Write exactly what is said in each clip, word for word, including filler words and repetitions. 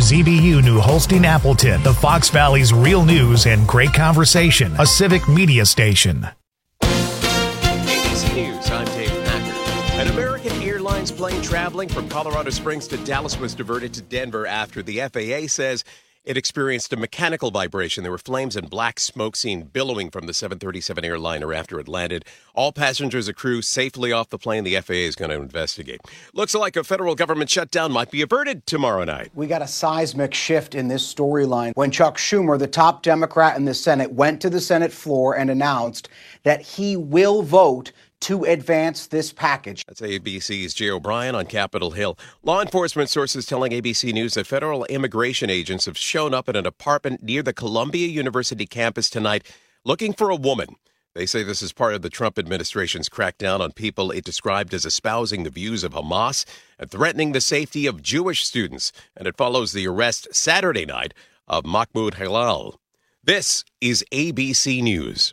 Z B U New Holstein Appleton, the Fox Valley's real news and great conversation, a civic media station. A B C News, I'm Dave Packer. An American Airlines plane traveling from Colorado Springs to Dallas was diverted to Denver after the F A A says it experienced a mechanical vibration. There were flames and black smoke seen billowing from the seven thirty-seven airliner after it landed. All passengers and crew safely off the plane. The F A A is going to investigate. Looks like a federal government shutdown might be averted tomorrow night. We got a seismic shift in this storyline when Chuck Schumer, the top Democrat in the Senate, went to the Senate floor and announced that he will vote to advance this package. That's A B C's Jay O'Brien on Capitol Hill. Law enforcement sources telling A B C News that federal immigration agents have shown up at an apartment near the Columbia University campus tonight looking for a woman. They say this is part of the Trump administration's crackdown on people it described as espousing the views of Hamas and threatening the safety of Jewish students. And it follows the arrest Saturday night of Mahmoud Halal. This is A B C News.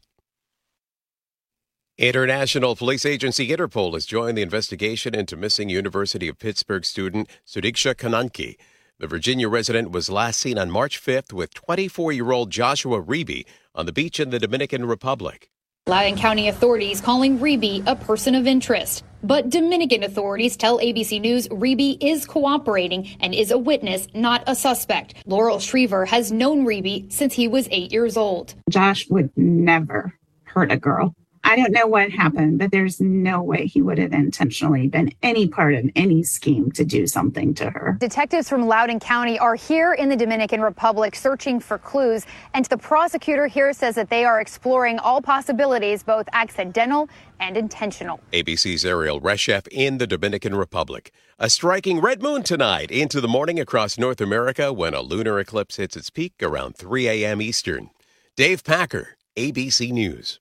International Police Agency Interpol has joined the investigation into missing University of Pittsburgh student Sudiksha Kananki. The Virginia resident was last seen on March fifth with twenty-four-year-old Joshua Reeby on the beach in the Dominican Republic. Loudoun County authorities calling Reeby a person of interest. But Dominican authorities tell A B C News Reeby is cooperating and is a witness, not a suspect. Laurel Shriver has known Reeby since he was eight years old. Josh would never hurt a girl. I don't know what happened, but there's no way he would have intentionally been any part of any scheme to do something to her. Detectives from Loudoun County are here in the Dominican Republic searching for clues, and the prosecutor here says that they are exploring all possibilities, both accidental and intentional. A B C's Ariel Reshef in the Dominican Republic. A striking red moon tonight into the morning across North America when a lunar eclipse hits its peak around three a.m. Eastern. Dave Packer, A B C News.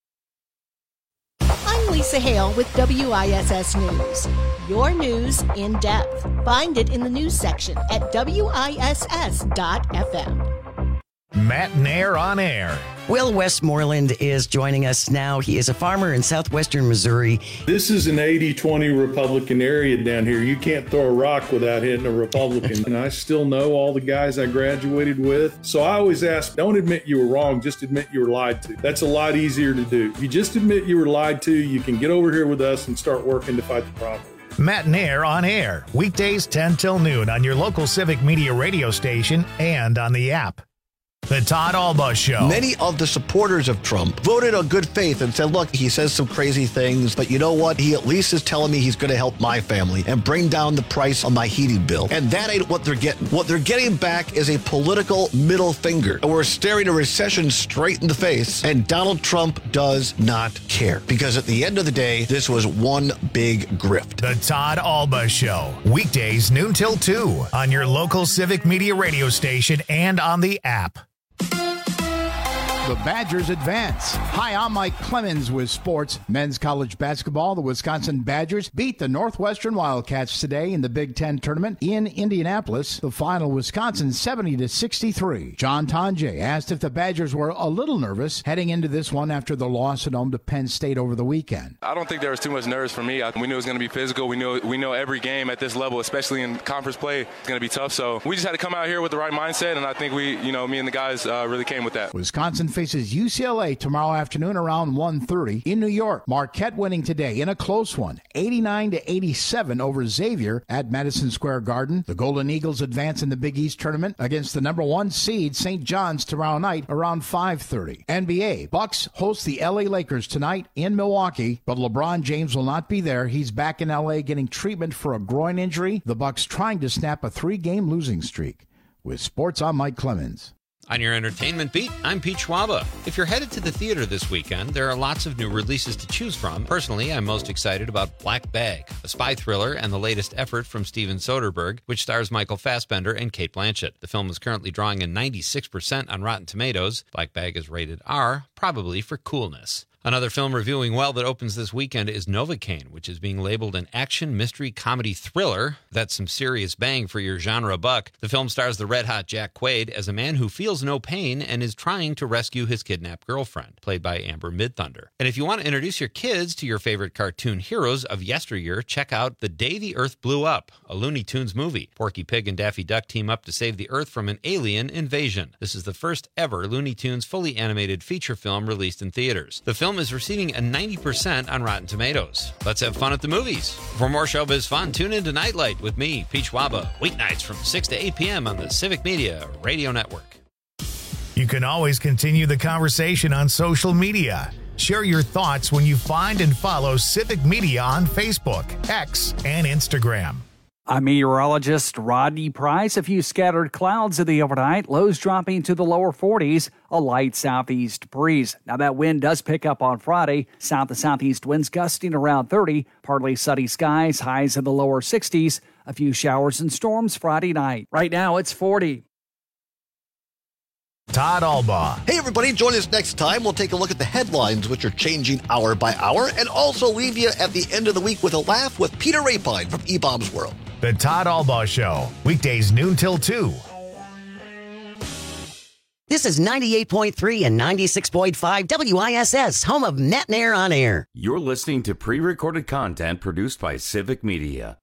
I'm Lisa Hale with W I S S News. Your news in depth. Find it in the news section at W I S S dot F M. Matt Nair on air. Will Westmoreland is joining us now. He is a farmer in southwestern Missouri. This is an eighty twenty Republican area down here. You can't throw a rock without hitting a Republican. And I still know all the guys I graduated with. So I always ask, don't admit you were wrong, just admit you were lied to. That's a lot easier to do. If you just admit you were lied to, you can get over here with us and start working to fight the problem. Matt Nair on air. Weekdays ten till noon on your local civic media radio station and on the app. The Todd Alba Show. Many of the supporters of Trump voted on good faith and said, look, he says some crazy things, but you know what? He at least is telling me he's going to help my family and bring down the price on my heating bill. And that ain't what they're getting. What they're getting back is a political middle finger. And we're staring a recession straight in the face, and Donald Trump does not care. Because at the end of the day, this was one big grift. The Todd Alba Show. Weekdays noon till two on your local civic media radio station and on the app. The Badgers advance. Hi, I'm Mike Clemens with sports. Men's college basketball. The Wisconsin Badgers beat the Northwestern Wildcats today in the Big Ten tournament in Indianapolis. The final, Wisconsin seventy to sixty-three. John Tonje asked if the Badgers were a little nervous heading into this one after the loss at home to Penn State over the weekend. I don't think there was too much nerves for me. We knew it was going to be physical. We knew we know every game at this level, especially in conference play, is going to be tough. So we just had to come out here with the right mindset, and I think we, you know, me and the guys uh, really came with that. Wisconsin faces U C L A tomorrow afternoon around one thirty in New York. Marquette winning today in a close one, eighty-nine to eighty-seven over Xavier at Madison Square Garden. The Golden Eagles advance in the Big East tournament against the number one seed Saint John's tomorrow night around five thirty. N B A, Bucks host the L A Lakers tonight in Milwaukee, but LeBron James will not be there. He's back in L A getting treatment for a groin injury. The Bucks trying to snap a three-game losing streak. With sports, I'm Mike Clemens. On your entertainment beat, I'm Pete Schwaba. If you're headed to the theater this weekend, there are lots of new releases to choose from. Personally, I'm most excited about Black Bag, a spy thriller and the latest effort from Steven Soderbergh, which stars Michael Fassbender and Cate Blanchett. The film is currently drawing a ninety-six percent on Rotten Tomatoes. Black Bag is rated R, probably for coolness. Another film reviewing well that opens this weekend is Novocaine, which is being labeled an action, mystery, comedy thriller. That's some serious bang for your genre buck. The film stars the red-hot Jack Quaid as a man who feels no pain and is trying to rescue his kidnapped girlfriend, played by Amber Midthunder. And if you want to introduce your kids to your favorite cartoon heroes of yesteryear, check out The Day the Earth Blew Up, a Looney Tunes movie. Porky Pig and Daffy Duck team up to save the Earth from an alien invasion. This is the first ever Looney Tunes fully animated feature film released in theaters. The film is receiving a ninety percent on Rotten Tomatoes. Let's have fun at the movies. For more showbiz fun, tune in to Nightlight with me, Pete Schwaba, weeknights from six to eight p.m. on the Civic Media Radio Network. You can always continue the conversation on social media. Share your thoughts when you find and follow Civic Media on Facebook, X, and Instagram. I'm meteorologist Rodney Price. A few scattered clouds in the overnight, lows dropping to the lower forties, a light southeast breeze. Now that wind does pick up on Friday. South to southeast winds gusting around thirty, partly sunny skies, highs in the lower sixties. A few showers and storms Friday night. Right now it's forty. Todd Albaugh. Hey, everybody, join us next time. We'll take a look at the headlines, which are changing hour by hour, and also leave you at the end of the week with a laugh with Peter Rapine from E-Bombs World. The Todd Albaugh Show, weekdays noon till two. This is ninety-eight point three and ninety-six point five W I S S, home of Net and Air on Air. You're listening to pre-recorded content produced by Civic Media.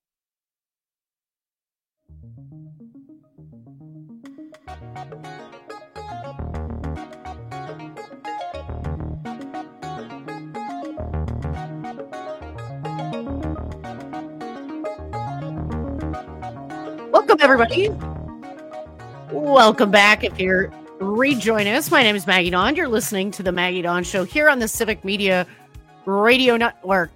Welcome, everybody. Welcome back. If you're rejoining us, my name is Maggie Dawn. You're listening to the Maggie Dawn Show here on the Civic Media Radio Network.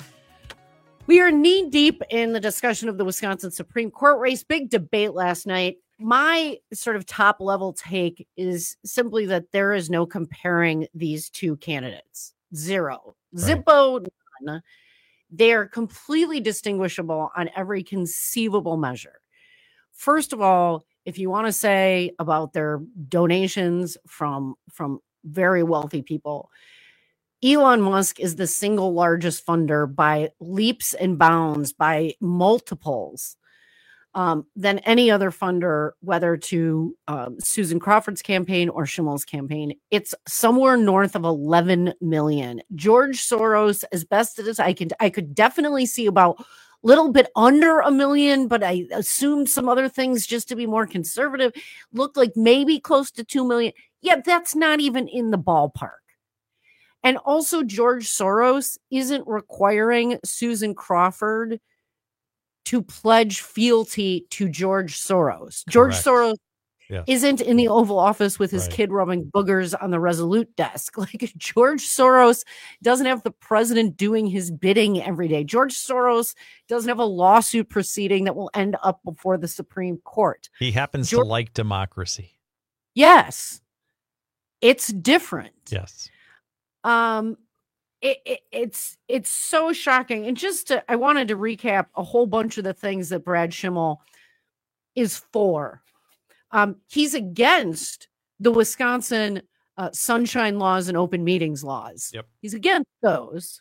We are knee-deep in the discussion of the Wisconsin Supreme Court race. Big debate last night. My sort of top-level take is simply that there is no comparing these two candidates. Zero. Right. Zippo, none. They are completely distinguishable on every conceivable measure. First of all, if you want to say about their donations from, from very wealthy people, Elon Musk is the single largest funder by leaps and bounds, by multiples, um, than any other funder, whether to um, Susan Crawford's campaign or Schimmel's campaign. It's somewhere north of eleven million. George Soros, as best as I could, I could definitely see about little bit under a million, but I assumed some other things just to be more conservative. Looked like maybe close to two million. Yeah, that's not even in the ballpark. And also George Soros isn't requiring Susan Crawford to pledge fealty to George Soros. Correct. George Soros yes. isn't in the Oval Office with his right. kid rubbing boogers on the Resolute desk. Like George Soros doesn't have the president doing his bidding every day. George Soros doesn't have a lawsuit proceeding that will end up before the Supreme Court. He happens George- to like democracy. Yes. It's different. Yes. Um, it, it, it's it's so shocking. And just to, I wanted to recap a whole bunch of the things that Brad Schimmel is for. Um, he's against the Wisconsin uh, sunshine laws and open meetings laws. Yep. He's against those.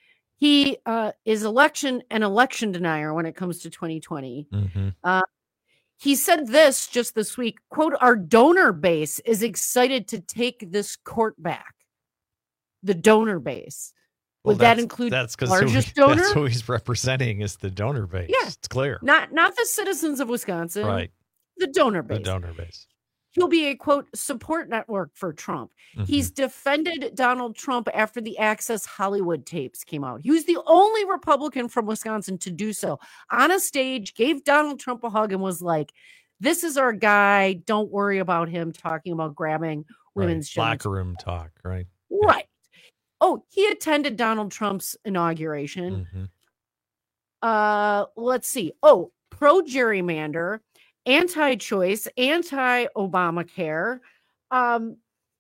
He uh, is election an election denier when it comes to twenty twenty. Mm-hmm. Uh, he said this just this week, quote, "Our donor base is excited to take this court back." The donor base. Would well, that include that's the largest he, donor? That's who he's representing is the donor base. Yeah. It's clear. Not not the citizens of Wisconsin. Right. The donor base. The donor base. He'll be a, quote, support network for Trump. Mm-hmm. He's defended Donald Trump after the Access Hollywood tapes came out. He was the only Republican from Wisconsin to do so. On a stage, gave Donald Trump a hug and was like, this is our guy. Don't worry about him talking about grabbing women's right. Locker room talk, right? Right. Oh, he attended Donald Trump's inauguration. Mm-hmm. Uh, let's see. Oh, pro-gerrymander, anti-choice, anti-Obamacare, um,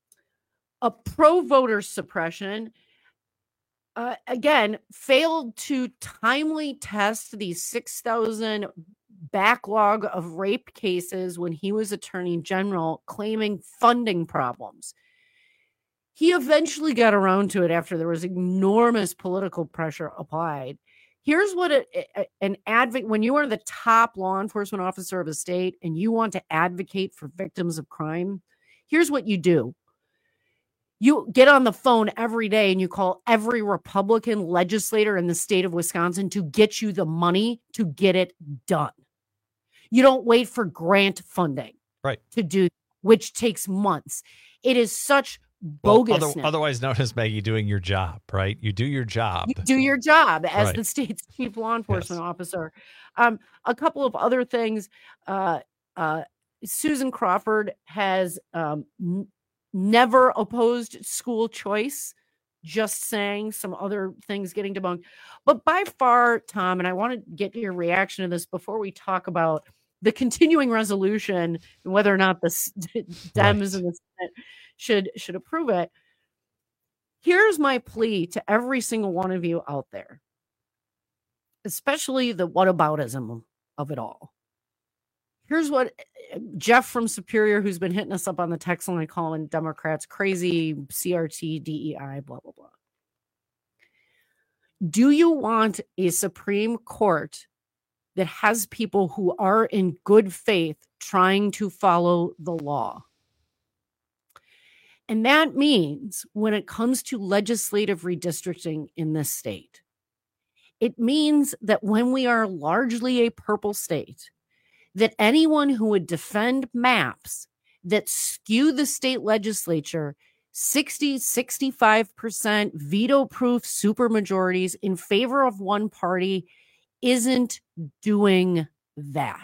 a pro-voter suppression. Uh, again, failed to timely test the six thousand backlog of rape cases when he was Attorney General, claiming funding problems. He eventually got around to it after there was enormous political pressure applied. Here's what a, a, an advocate, when you are the top law enforcement officer of a state and you want to advocate for victims of crime, here's what you do. You get on the phone every day and you call every Republican legislator in the state of Wisconsin to get you the money to get it done. You don't wait for grant funding right. to do, which takes months. It is such bogus. Well, other, otherwise known as, Maggie, doing your job, right? You do your job. You do your job as right. the state's chief law enforcement yes. officer. Um, a couple of other things. Uh, uh, Susan Crawford has um, n- never opposed school choice, just saying some other things getting debunked. But by far, Tom, and I want to get your reaction to this before we talk about the continuing resolution and whether or not the Dems right. and the Senate should should approve it. Here's my plea to every single one of you out there, especially the whataboutism of it all. Here's what Jeff from Superior, who's been hitting us up on the text line, calling Democrats crazy, C R T, D E I, blah, blah, blah. Do you want a Supreme Court that has people who are in good faith trying to follow the law? And that means when it comes to legislative redistricting in this state, it means that when we are largely a purple state, that anyone who would defend maps that skew the state legislature sixty, sixty-five percent veto-proof supermajorities in favor of one party isn't doing that.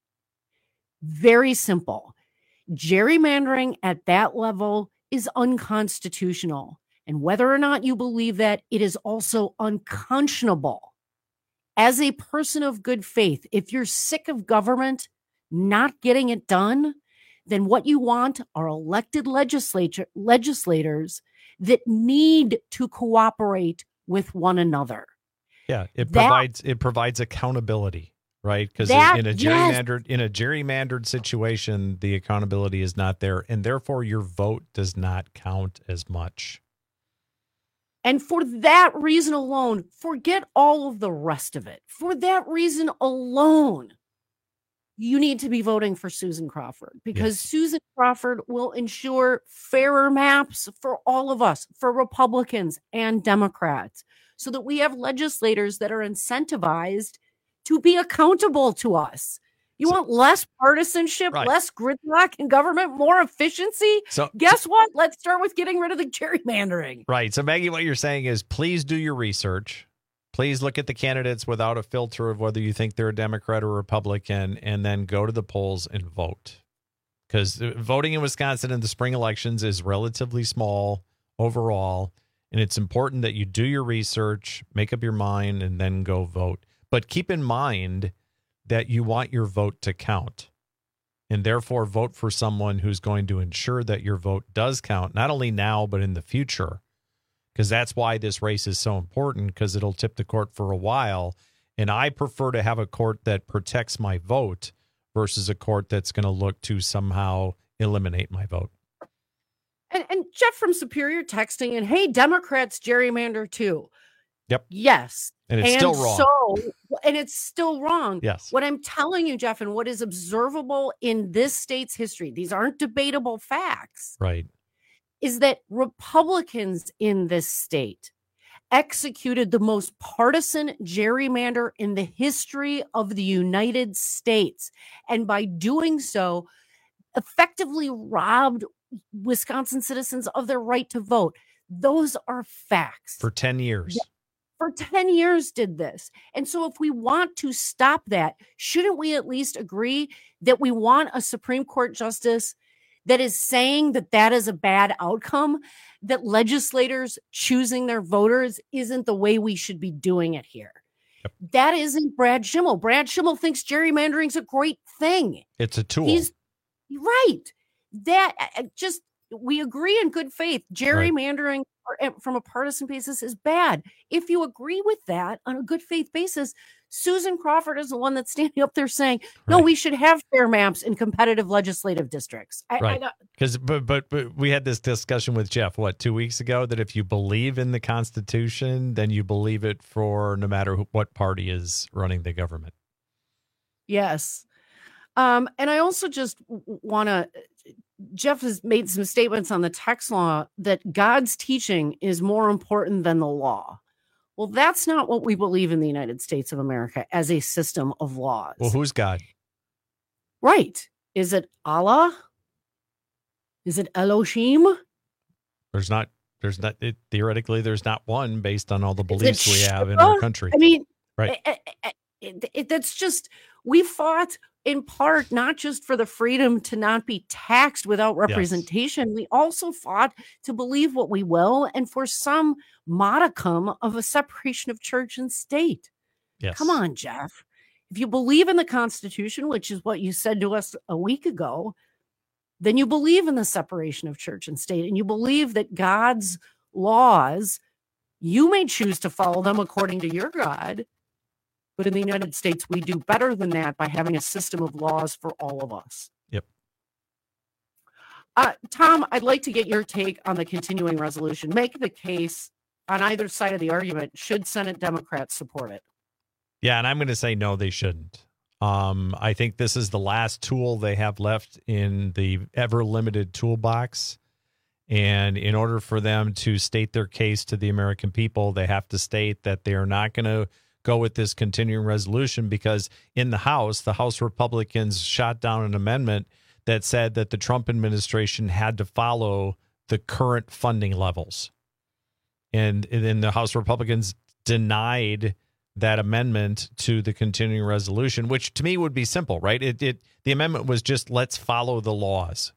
Very simple. Gerrymandering at that level is unconstitutional. And whether or not you believe that, it is also unconscionable. As a person of good faith, if you're sick of government not getting it done, then what you want are elected legislature legislators that need to cooperate with one another. Yeah, it that, provides it provides accountability, right? Because in a gerrymandered yes. in a gerrymandered situation, the accountability is not there, and therefore your vote does not count as much. And for that reason alone, forget all of the rest of it. For that reason alone, you need to be voting for Susan Crawford, because yes. Susan Crawford will ensure fairer maps for all of us, for Republicans and Democrats, so that we have legislators that are incentivized to be accountable to us. You so, want less partisanship, right. less gridlock in government, more efficiency? So guess what? Let's start with getting rid of the gerrymandering. Right. So, Maggie, what you're saying is please do your research. Please look at the candidates without a filter of whether you think they're a Democrat or Republican, and then go to the polls and vote. Because voting in Wisconsin in the spring elections is relatively small overall, and it's important that you do your research, make up your mind, and then go vote. But keep in mind that you want your vote to count, and therefore vote for someone who's going to ensure that your vote does count, not only now, but in the future. Because that's why this race is so important, because it'll tip the court for a while. And I prefer to have a court that protects my vote versus a court that's going to look to somehow eliminate my vote. And, and Jeff from Superior texting, and hey, Democrats gerrymander too. Yep. Yes. And it's and still wrong. So, and it's still wrong. Yes. What I'm telling you, Jeff, and what is observable in this state's history, these aren't debatable facts. Right. Is that Republicans in this state executed the most partisan gerrymander in the history of the United States. And by doing so, effectively robbed Wisconsin citizens of their right to vote. Those are facts. For ten years. For ten years did this. And so if we want to stop that, shouldn't we at least agree that we want a Supreme Court justice that is saying that that is a bad outcome, that legislators choosing their voters isn't the way we should be doing it here? Yep. That isn't Brad Schimmel. Brad Schimmel thinks gerrymandering is a great thing. It's a tool. He's right. That just, we agree in good faith. Gerrymandering right. from a partisan basis is bad. If you agree with that on a good faith basis, Susan Crawford is the one that's standing up there saying, no, right. we should have fair maps in competitive legislative districts. I, right. I, Because, but, but, but we had this discussion with Jeff, what, two weeks ago, that if you believe in the Constitution, then you believe it for no matter who, what party is running the government. Yes. Um, and I also just want to, Jeff has made some statements on the text law that God's teaching is more important than the law. Well, that's not what we believe in the United States of America as a system of laws. Well, who's God? Right. Is it Allah? Is it Elohim? There's not, there's not, it, theoretically, there's not one based on all the beliefs we have in Shiva? our country. I mean, right. It, it, it, it, that's just, we fought in part, not just for the freedom to not be taxed without representation. Yes. We also fought to believe what we will and for some modicum of a separation of church and state. Yes. Come on, Jeff. If you believe in the Constitution, which is what you said to us a week ago, then you believe in the separation of church and state, and you believe that God's laws, you may choose to follow them according to your God, but in the United States, we do better than that by having a system of laws for all of us. Yep. Uh, Tom, I'd like to get your take on the continuing resolution. Make the case on either side of the argument. Should Senate Democrats support it? Yeah, and I'm going to say no, they shouldn't. Um, I think this is the last tool they have left in the ever-limited toolbox. And in order for them to state their case to the American people, they have to state that they are not going to go with this continuing resolution because in the House, the House Republicans shot down an amendment that said that the Trump administration had to follow the current funding levels. And, and then the House Republicans denied that amendment to the continuing resolution, which to me would be simple, right? It, it the amendment was just let's follow the laws,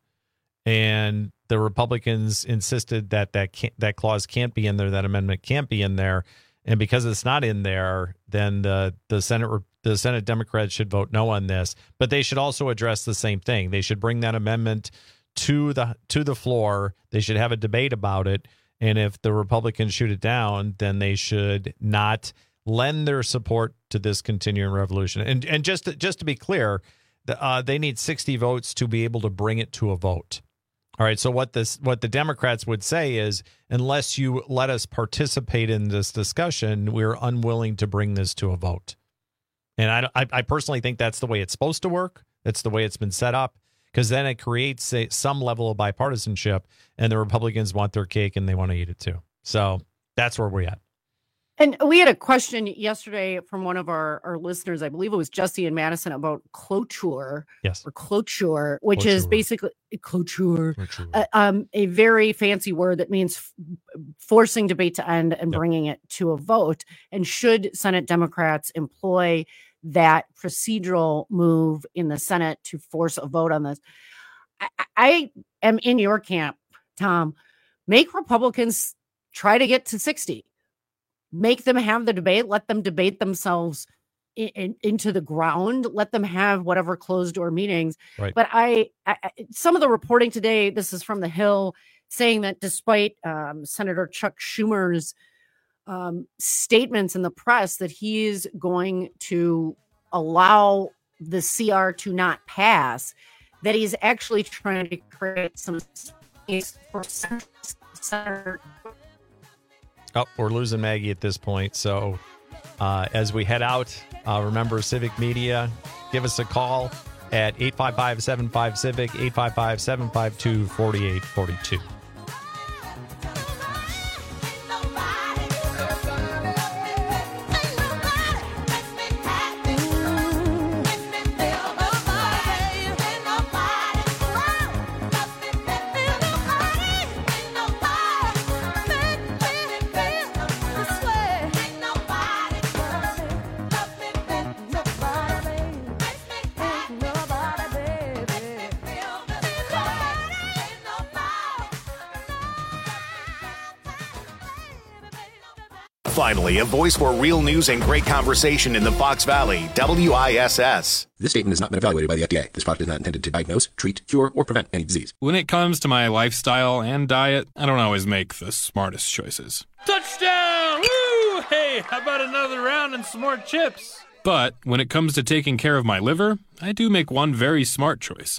and the Republicans insisted that that can't, that clause can't be in there, that amendment can't be in there, and because it's not in there, then the the Senate the Senate Democrats should vote no on this. But they should also address the same thing. They should bring that amendment to the to the floor. They should have a debate about it, and if the Republicans shoot it down, then they should not lend their support to this continuing revolution. And and just to, just to be clear, the, uh, they need sixty votes to be able to bring it to a vote. All right. So what this what the Democrats would say is, unless you let us participate in this discussion, we're unwilling to bring this to a vote. And I I, I personally think that's the way it's supposed to work. That's the way it's been set up, because then it creates a, some level of bipartisanship, and the Republicans want their cake and they want to eat it too. So that's where we're at. And we had a question yesterday from one of our, our listeners, I believe it was Jesse in Madison, about cloture. Yes. Or cloture, which Cloture. is basically cloture, Cloture. uh, um, a very fancy word that means f- forcing debate to end and Yep. bringing it to a vote. And should Senate Democrats employ that procedural move in the Senate to force a vote on this? I, I am in your camp, Tom. Make Republicans try to get to sixty. Make them have the debate. Let them debate themselves in, in, into the ground. Let them have whatever closed door meetings. Right. But I, I, some of the reporting today, this is from the Hill, saying that despite um, Senator Chuck Schumer's um, statements in the press that he is going to allow the C R to not pass, that he's actually trying to create some space for Senator. Oh, we're losing Maggie at this point. So uh, as we head out, uh, remember Civic Media. Give us a call at eight five five, seven five, Civic, eight five five, seven five two, four eight four two. Finally, a voice for real news and great conversation in the Fox Valley, W I S S. This statement has not been evaluated by the F D A. This product is not intended to diagnose, treat, cure, or prevent any disease. When it comes to my lifestyle and diet, I don't always make the smartest choices. Touchdown! Woo! Hey, how about another round and some more chips? But when it comes to taking care of my liver, I do make one very smart choice.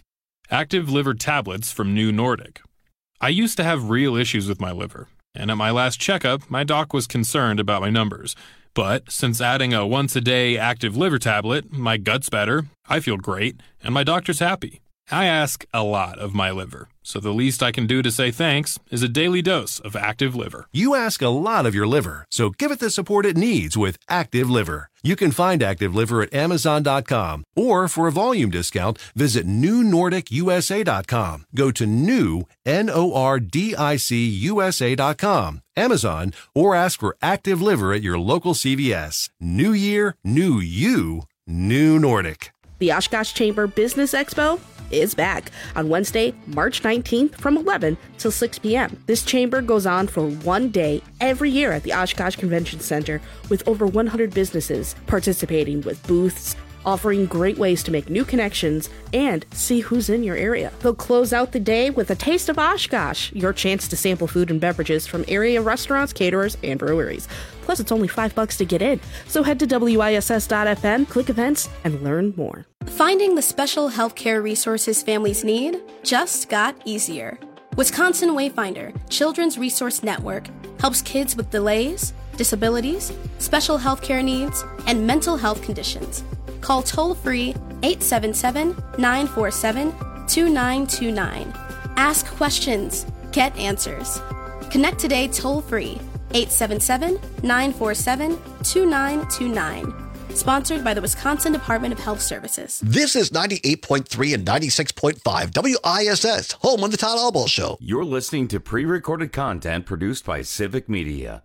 Active Liver tablets from New Nordic. I used to have real issues with my liver, and at my last checkup, my doc was concerned about my numbers. But since adding a once-a-day Active Liver tablet, my gut's better, I feel great, and my doctor's happy. I ask a lot of my liver, so the least I can do to say thanks is a daily dose of Active Liver. You ask a lot of your liver, so give it the support it needs with Active Liver. You can find Active Liver at Amazon dot com, or for a volume discount, visit New Nordic U S A dot com. Go to new, N O R D I C U S A dot com, Amazon, or ask for Active Liver at your local C V S. New year, new you, New Nordic. The Oshkosh Chamber Business Expo is back on Wednesday, March nineteenth from eleven till six p.m. This chamber goes on for one day every year at the Oshkosh Convention Center with over one hundred businesses participating with booths, offering great ways to make new connections and see who's in your area. They'll close out the day with a Taste of Oshkosh, your chance to sample food and beverages from area restaurants, caterers, and breweries. Plus, it's only five bucks to get in. So head to W I S S dot F M, click events, and learn more. Finding the special healthcare resources families need just got easier. Wisconsin Wayfinder Children's Resource Network helps kids with delays, disabilities, special healthcare needs, and mental health conditions. Call toll-free eight seven seven, nine four seven, two nine two nine. Ask questions. Get answers. Connect today toll-free eight seven seven, nine four seven, two nine two nine. Sponsored by the Wisconsin Department of Health Services. This is ninety-eight point three and ninety-six point five W I S S, home of the Todd Albaugh Show. You're listening to pre-recorded content produced by Civic Media.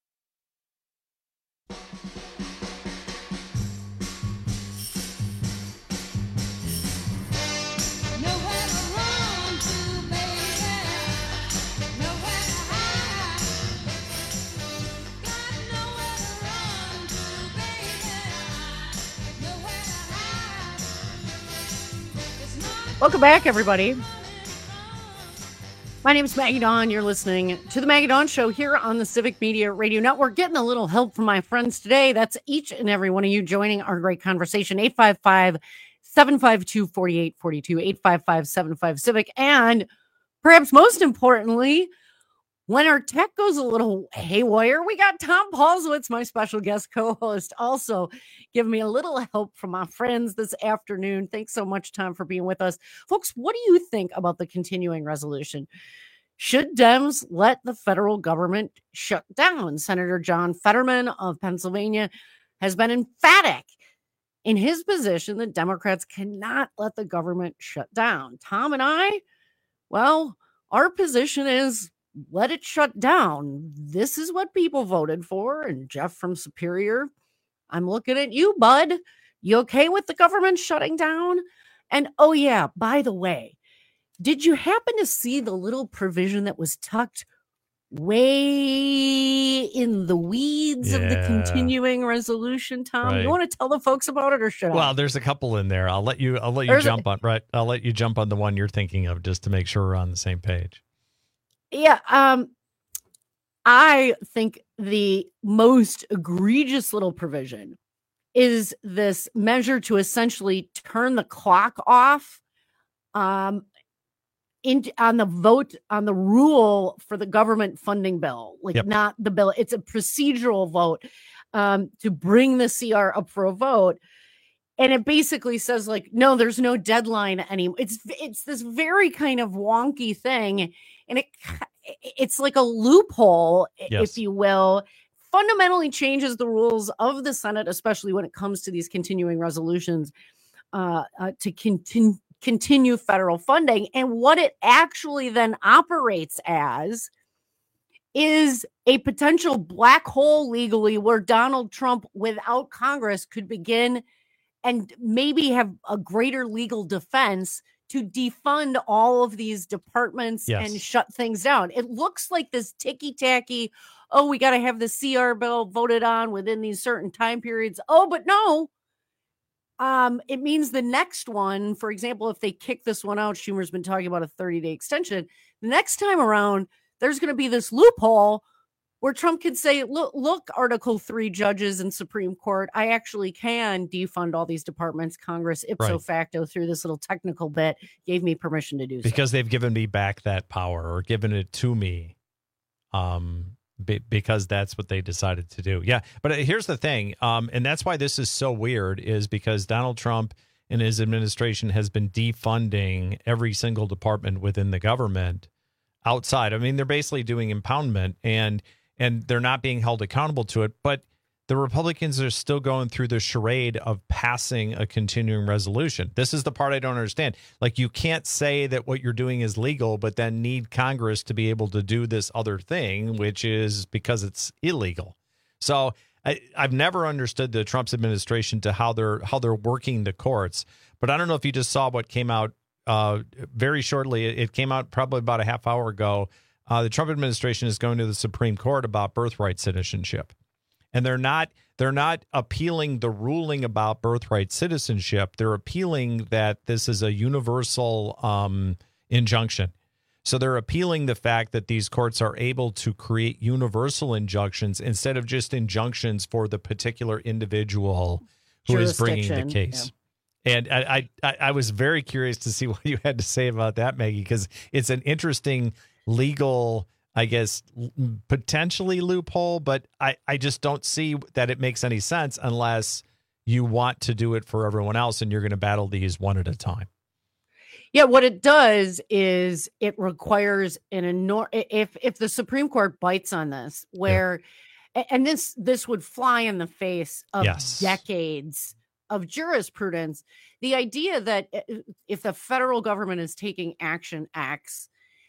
Welcome back, everybody. My name is Maggie Dawn. You're listening to the Maggie Dawn Show here on the Civic Media Radio Network. Getting a little help from my friends today. That's each and every one of you joining our great conversation. eight five five, seven five two, four eight four two, eight five five, seven five, Civic. And perhaps most importantly, when our tech goes a little haywire, we got Tom Paulswitz, my special guest co-host, also giving me a little help from my friends this afternoon. Thanks so much, Tom, for being with us. Folks, what do you think about the continuing resolution? Should Dems let the federal government shut down? Senator John Fetterman of Pennsylvania has been emphatic in his position that Democrats cannot let the government shut down. Tom and I, well, our position is let it shut down. This is what people voted for. And Jeff from Superior, I'm looking at you, bud. You okay with the government shutting down? And oh yeah, by the way, did you happen to see the little provision that was tucked way in the weeds yeah. of the continuing resolution, Tom? Right. You want to tell the folks about it, or should I? Well, there's a couple in there. I'll let you I'll let you there's jump a- on right. I'll let you jump on the one you're thinking of just to make sure we're on the same page. Yeah, um, I think the most egregious little provision is this measure to essentially turn the clock off um, in, on the vote, on the rule for the government funding bill, like yep. not the bill. It's a procedural vote um, to bring the C R up for a vote. And it basically says, like, no, there's no deadline anymore. It's it's this very kind of wonky thing. And it it's like a loophole, yes. if you will, fundamentally changes the rules of the Senate, especially when it comes to these continuing resolutions uh, uh, to continue continue federal funding. And what it actually then operates as is a potential black hole legally where Donald Trump, without Congress, could begin and maybe have a greater legal defense to defund all of these departments yes. and shut things down. It looks like this ticky-tacky, oh, we got to have the C R bill voted on within these certain time periods. Oh, but no. Um, it means the next one, for example, if they kick this one out, Schumer's been talking about a thirty-day extension. The next time around, there's going to be this loophole where Trump could say, look, look, Article three judges in Supreme Court, I actually can defund all these departments. Congress ipso Right. facto through this little technical bit gave me permission to do so. Because they've given me back that power or given it to me. Um, be, because that's what they decided to do. Yeah. But here's the thing. Um, and that's why this is so weird, is because Donald Trump and his administration has been defunding every single department within the government outside. I mean, they're basically doing impoundment, and and they're not being held accountable to it. But the Republicans are still going through the charade of passing a continuing resolution. This is the part I don't understand. Like, you can't say that what you're doing is legal, but then need Congress to be able to do this other thing, which is because it's illegal. So I, I've never understood the Trump's administration to how they're how they're working the courts. But I don't know if you just saw what came out uh, very shortly. It came out probably about a half hour ago. Uh, the Trump administration is going to the Supreme Court about birthright citizenship. And they're not they're not appealing the ruling about birthright citizenship. They're appealing that this is a universal um, injunction. So they're appealing the fact that these courts are able to create universal injunctions instead of just injunctions for the particular individual who is bringing the case. Yeah. And I, I I was very curious to see what you had to say about that, Maggie, because it's an interesting legal, I guess, potentially loophole, but I, I just don't see that it makes any sense unless you want to do it for everyone else and you're going to battle these one at a time. Yeah, what it does is it requires an enormous, if if the Supreme Court bites on this, where, yeah. and this this would fly in the face of yes. decades of jurisprudence, the idea that if the federal government is taking action X,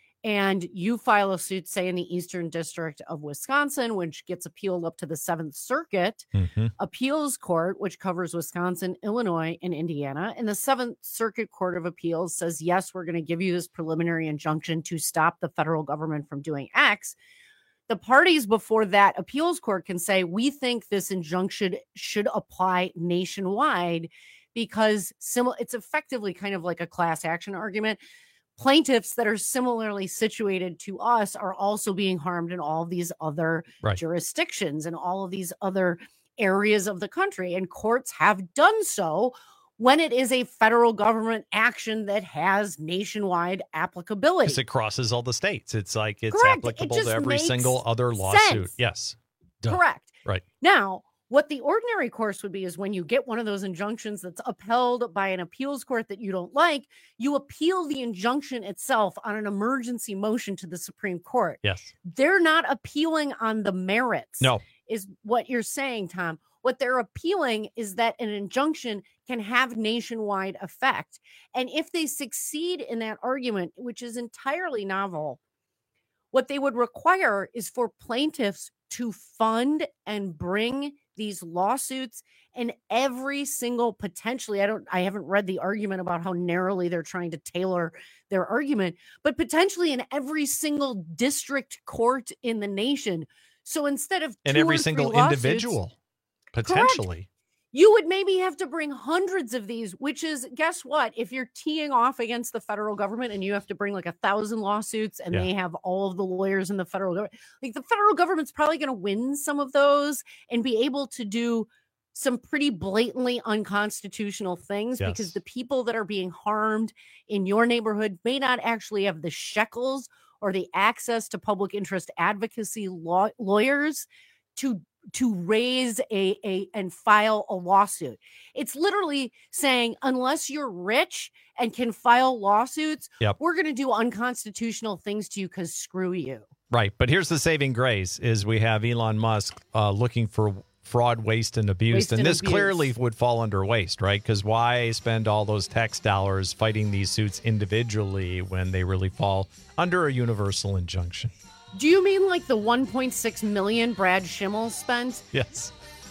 and you file a suit, say, in the Eastern District of Wisconsin, which gets appealed up to the Seventh Circuit mm-hmm. Appeals Court, which covers Wisconsin, Illinois, and Indiana. And the Seventh Circuit Court of Appeals says, yes, we're going to give you this preliminary injunction to stop the federal government from doing X. The parties before that appeals court can say, we think this injunction should apply nationwide because sim- it's effectively kind of like a class action argument. Plaintiffs that are similarly situated to us are also being harmed in all of these other right. jurisdictions and all of these other areas of the country. And courts have done so when it is a federal government action that has nationwide applicability. Because it crosses all the states. It's like it's Correct. applicable it to every single other lawsuit. Sense. Yes. Duh. Correct. Right. Now, what the ordinary course would be is when you get one of those injunctions that's upheld by an appeals court that you don't like, you appeal the injunction itself on an emergency motion to the Supreme Court. Yes. They're not appealing on the merits. No. Is what you're saying, Tom. What they're appealing is that an injunction can have nationwide effect. And if they succeed in that argument, which is entirely novel, what they would require is for plaintiffs to fund and bring these lawsuits and every single potentially, I don't, I haven't read the argument about how narrowly they're trying to tailor their argument, but potentially in every single district court in the nation. So instead of in two every or single three lawsuits, individual, potentially. Correct. You would maybe have to bring hundreds of these, which is, guess what? If you're teeing off against the federal government and you have to bring like a thousand lawsuits and yeah. they have all of the lawyers in the federal government, like the federal government's probably going to win some of those and be able to do some pretty blatantly unconstitutional things yes. because the people that are being harmed in your neighborhood may not actually have the shekels or the access to public interest advocacy law- lawyers to to raise a, a and file a lawsuit. It's literally saying, unless you're rich and can file lawsuits, yep. we're going to do unconstitutional things to you because screw you. Right. But here's the saving grace is we have Elon Musk uh, looking for fraud, waste, and abuse. Waste and, and this abuse. clearly would fall under waste, right? Because why spend all those tax dollars fighting these suits individually when they really fall under a universal injunction? Do you mean like the one point six million Brad Schimmel spent? Yes.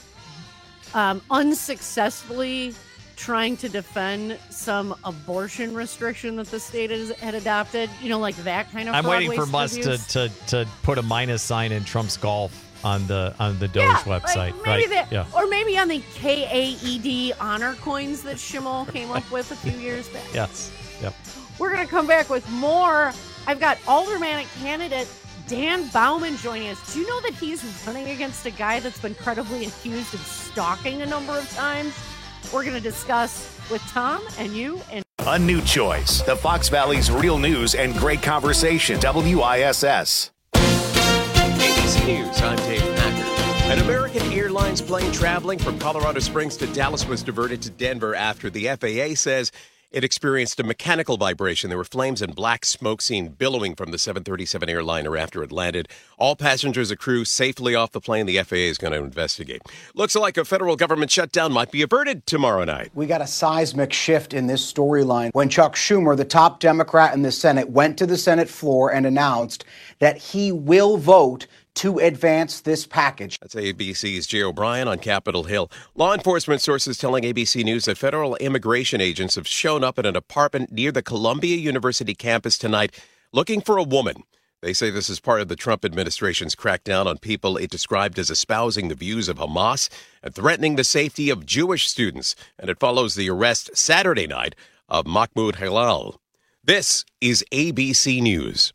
Um, unsuccessfully trying to defend some abortion restriction that the state has, had adopted? You know, like that kind of I'm fraud, waiting for waste, Musk to, abuse? to to put a minus sign in Trump's golf on the on the Doge yeah, website. Like maybe right? that, yeah. Or maybe on the K A E D honor coins that Schimmel came up with a few years back. Yes. Yep. We're going to come back with more. I've got aldermanic candidate Dan Bauman joining us. Do you know that he's running against a guy that's been credibly accused of stalking a number of times? We're going to discuss with Tom and you and A new choice. The Fox Valley's real news and great conversation. W I S S. A B C News, I'm Dave Packer. An American Airlines plane traveling from Colorado Springs to Dallas was diverted to Denver after the F A A says it experienced a mechanical vibration. There were flames and black smoke seen billowing from the seven thirty-seven airliner after it landed. All passengers and crew safely off the plane. The F A A is going to investigate. Looks like a federal government shutdown might be averted tomorrow night. We got a seismic shift in this storyline when Chuck Schumer, the top Democrat in the Senate, went to the Senate floor and announced that he will vote to advance this package. That's A B C's Jay O'Brien on Capitol Hill. Law enforcement sources telling A B C News that federal immigration agents have shown up at an apartment near the Columbia University campus tonight looking for a woman. They say this is part of the Trump administration's crackdown on people it described as espousing the views of Hamas and threatening the safety of Jewish students. And it follows the arrest Saturday night of Mahmoud Halal. This is A B C News.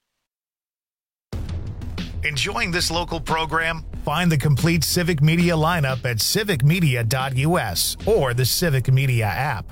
Enjoying this local program? Find the complete Civic Media lineup at civic media dot U S or the Civic Media app.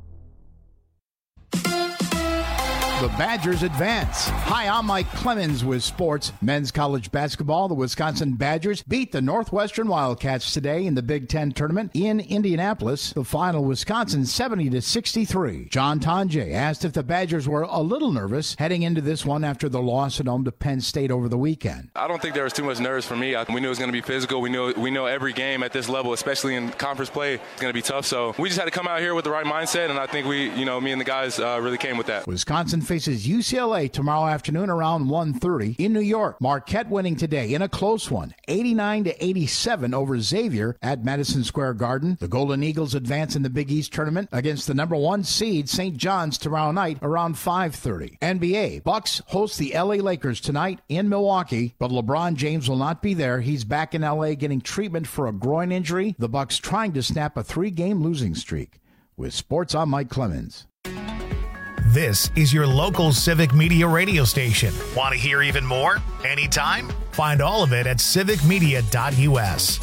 The Badgers advance. Hi, I'm Mike Clemens with sports. Men's college basketball. The Wisconsin Badgers beat the Northwestern Wildcats today in the Big Ten tournament in Indianapolis. The final, Wisconsin seventy to sixty-three. John Tonje asked if the Badgers were a little nervous heading into this one after the loss at home to Penn State over the weekend. I don't think there was too much nerves for me. I, we knew it was going to be physical. We know we know every game at this level, especially in conference play, is going to be tough. So we just had to come out here with the right mindset, and I think we, you know, me and the guys uh, really came with that. Wisconsin faces U C L A tomorrow afternoon around one thirty in New York. Marquette winning today in a close one, eighty-nine to eighty-seven over Xavier at Madison Square Garden. The Golden Eagles advance in the Big East tournament against the number one seed Saint John's tomorrow night around five thirty. N B A, Bucks host the L A Lakers tonight in Milwaukee, but LeBron James will not be there. He's back in L A getting treatment for a groin injury. The Bucks trying to snap a three-game losing streak. With sports, I'm Mike Clemens. This is your local Civic Media radio station. Want to hear even more? Anytime? Find all of it at civic media dot U S.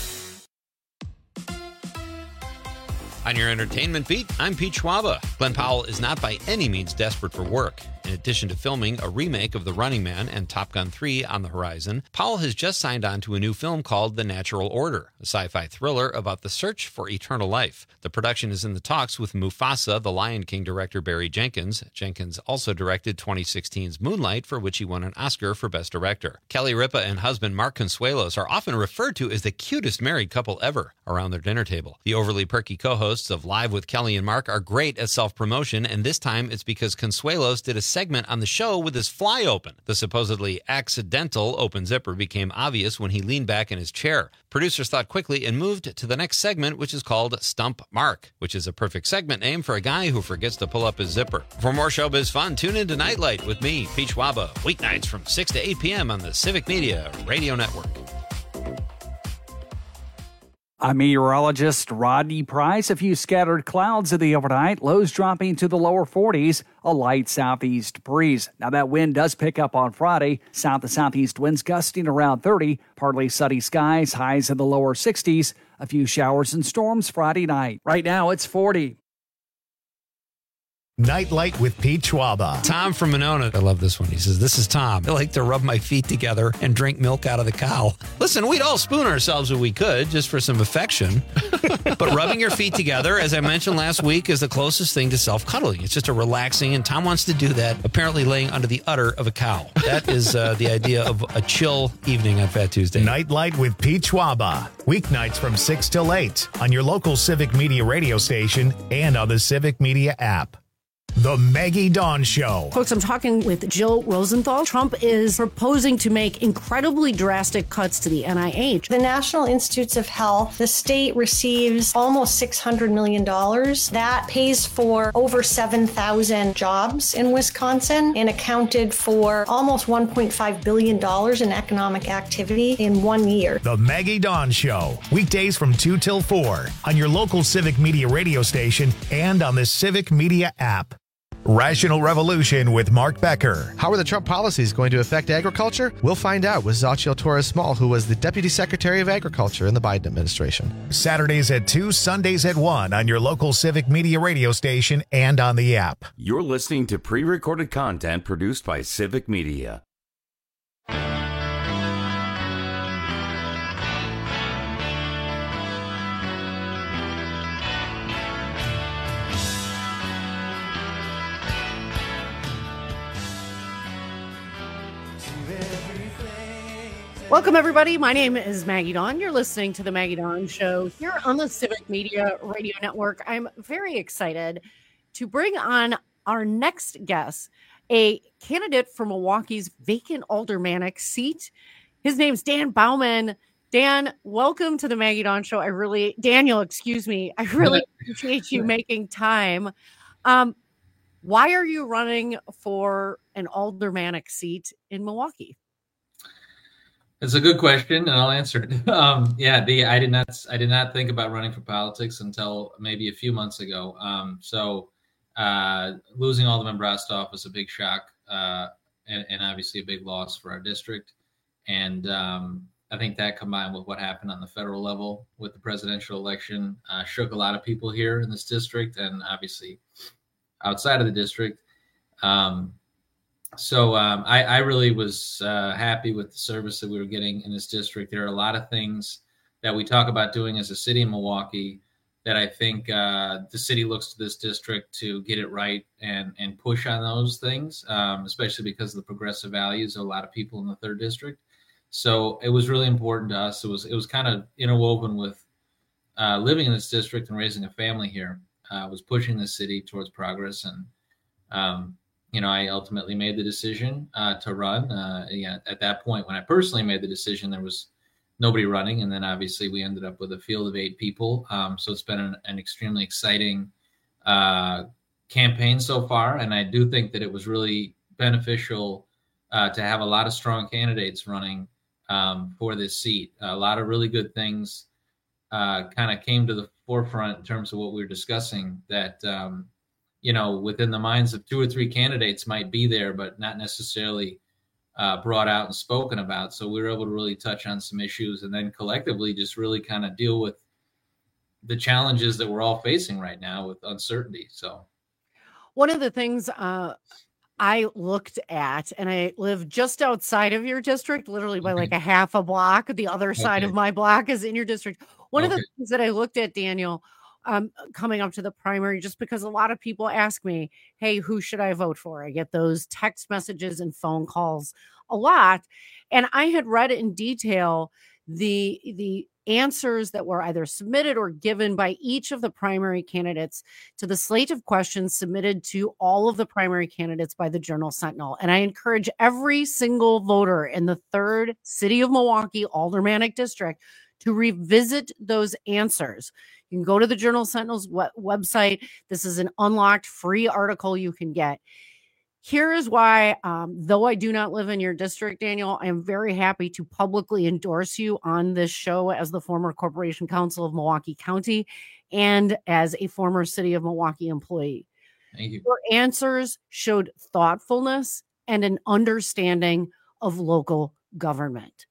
On your entertainment beat, I'm Pete Schwaba. Glenn Powell is not by any means desperate for work. In addition to filming a remake of The Running Man and Top Gun three on the horizon, Powell has just signed on to a new film called The Natural Order, a sci-fi thriller about the search for eternal life. The production is in the talks with Mufasa, the Lion King director Barry Jenkins. Jenkins also directed twenty sixteen's Moonlight, for which he won an Oscar for Best Director. Kelly Ripa and husband Mark Consuelos are often referred to as the cutest married couple ever around their dinner table. The overly perky co-hosts of Live with Kelly and Mark are great at self-promotion, and this time it's because Consuelos did a segment on the show with his fly open. The supposedly accidental open zipper became obvious when he leaned back in his chair. Producers thought quickly and moved to the next segment, which is called Stump Mark, which is a perfect segment name for a guy who forgets to pull up his zipper. For more showbiz fun, tune in to Nightlight with me, Pete Schwaba, weeknights from six to eight p.m. on the Civic Media Radio Network. I'm meteorologist Rodney Price. A few scattered clouds in the overnight, lows dropping to the lower forties, a light southeast breeze. Now that wind does pick up on Friday. South to southeast winds gusting around thirty, partly sunny skies, highs in the lower sixties. A few showers and storms Friday night. Right now it's forty. Nightlight with Pete Schwaba. Tom from Monona. I love this one. He says, this is Tom. I like to rub my feet together and drink milk out of the cow. Listen, we'd all spoon ourselves if we could, just for some affection. But rubbing your feet together, as I mentioned last week, is the closest thing to self-cuddling. It's just a relaxing, and Tom wants to do that, apparently laying under the udder of a cow. That is uh, the idea of a chill evening on Fat Tuesday. Nightlight with Pete Schwaba. Weeknights from six till eight on your local Civic Media radio station and on the Civic Media app. The Maggie Dawn Show. Folks, I'm talking with Jill Rosenthal. Trump is proposing to make incredibly drastic cuts to the N I H. The National Institutes of Health, the state receives almost six hundred million dollars. That pays for over seven thousand jobs in Wisconsin and accounted for almost one point five billion dollars in economic activity in one year. The Maggie Dawn Show. Weekdays from two till four on your local Civic Media radio station and on the Civic Media app. Rational Revolution with Mark Becker. How are the Trump policies going to affect agriculture? We'll find out with Xochitl Torres-Small, who was the Deputy Secretary of Agriculture in the Biden administration. Saturdays at two, Sundays at one on your local Civic Media radio station and on the app. You're listening to pre-recorded content produced by Civic Media. Welcome, everybody. My name is Maggie Dawn. You're listening to the Maggie Dawn Show here on the Civic Media Radio Network. I'm very excited to bring on our next guest, a candidate for Milwaukee's vacant aldermanic seat. His name's Dan Bauman. Dan, welcome to the Maggie Dawn Show. I really, Daniel, excuse me. I really appreciate you making time. Um, why are you running for an aldermanic seat in Milwaukee? It's a good question, and I'll answer it. Um, yeah, the I did not I did not think about running for politics until maybe a few months ago. Um, so uh, losing Alderman Brastoff was a big shock, uh, and, and obviously a big loss for our district. And um, I think that combined with what happened on the federal level with the presidential election uh, shook a lot of people here in this district, and obviously outside of the district. Um, So um, I, I really was uh, happy with the service that we were getting in this district. There are a lot of things that we talk about doing as a city in Milwaukee that I think uh, the city looks to this district to get it right and, and push on those things, um, especially because of the progressive values of a lot of people in the third district. So it was really important to us. It was it was kind of interwoven with uh, living in this district and raising a family here. Uh, was pushing the city towards progress and. Um, You know, I ultimately made the decision uh, to run. Uh, yeah, at that point, when I personally made the decision, there was nobody running. And then obviously we ended up with a field of eight people. Um, so it's been an, an extremely exciting uh, campaign so far. And I do think that it was really beneficial uh, to have a lot of strong candidates running um, for this seat. A lot of really good things uh, kind of came to the forefront in terms of what we were discussing that, um, you know, within the minds of two or three candidates might be there, but not necessarily uh, brought out and spoken about. So we were able to really touch on some issues and then collectively just really kind of deal with the challenges that we're all facing right now with uncertainty. So one of the things uh, I looked at, and I live just outside of your district, literally by like a half a block. The other side Okay. of my block is in your district. One of the Okay. things that I looked at, Daniel, um, coming up to the primary, just because a lot of people ask me, hey, who should I vote for? I get those text messages and phone calls a lot. And I had read in detail the, the answers that were either submitted or given by each of the primary candidates to the slate of questions submitted to all of the primary candidates by the Journal Sentinel. And I encourage every single voter in the third City of Milwaukee Aldermanic District to revisit those answers. You can go to the Journal Sentinel's we- website. This is an unlocked free article you can get. Here is why, um, though I do not live in your district, Daniel, I am very happy to publicly endorse you on this show as the former Corporation Counsel of Milwaukee County and as a former City of Milwaukee employee. Thank you. Your answers showed thoughtfulness and an understanding of local government.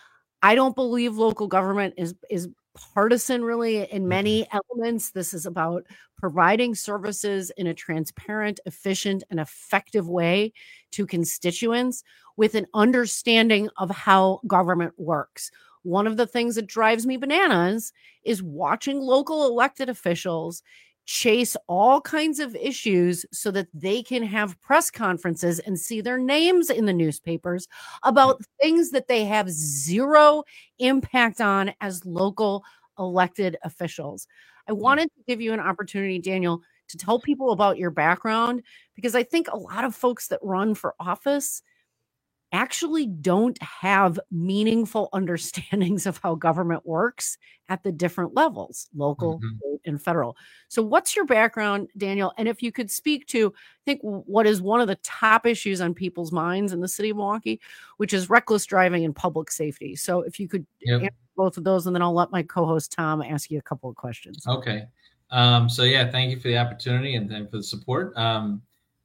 I don't believe local government is, is partisan really in many elements. This is about providing services in a transparent, efficient, and effective way to constituents with an understanding of how government works. One of the things that drives me bananas is watching local elected officials chase all kinds of issues so that they can have press conferences and see their names in the newspapers about things that they have zero impact on as local elected officials. I wanted to give you an opportunity, Daniel, to tell people about your background, because I think a lot of folks that run for office actually don't have meaningful understandings of how government works at the different levels, local, Mhm. state, and federal. So what's your background, Daniel? And if you could speak to, I think, what is one of the top issues on people's minds in the city of Milwaukee, which is reckless driving and public safety. So if you could Yep. answer both of those, and then I'll let my co-host Tom ask you a couple of questions. Okay. Um, so yeah, thank you for the opportunity and, and for the support. Um,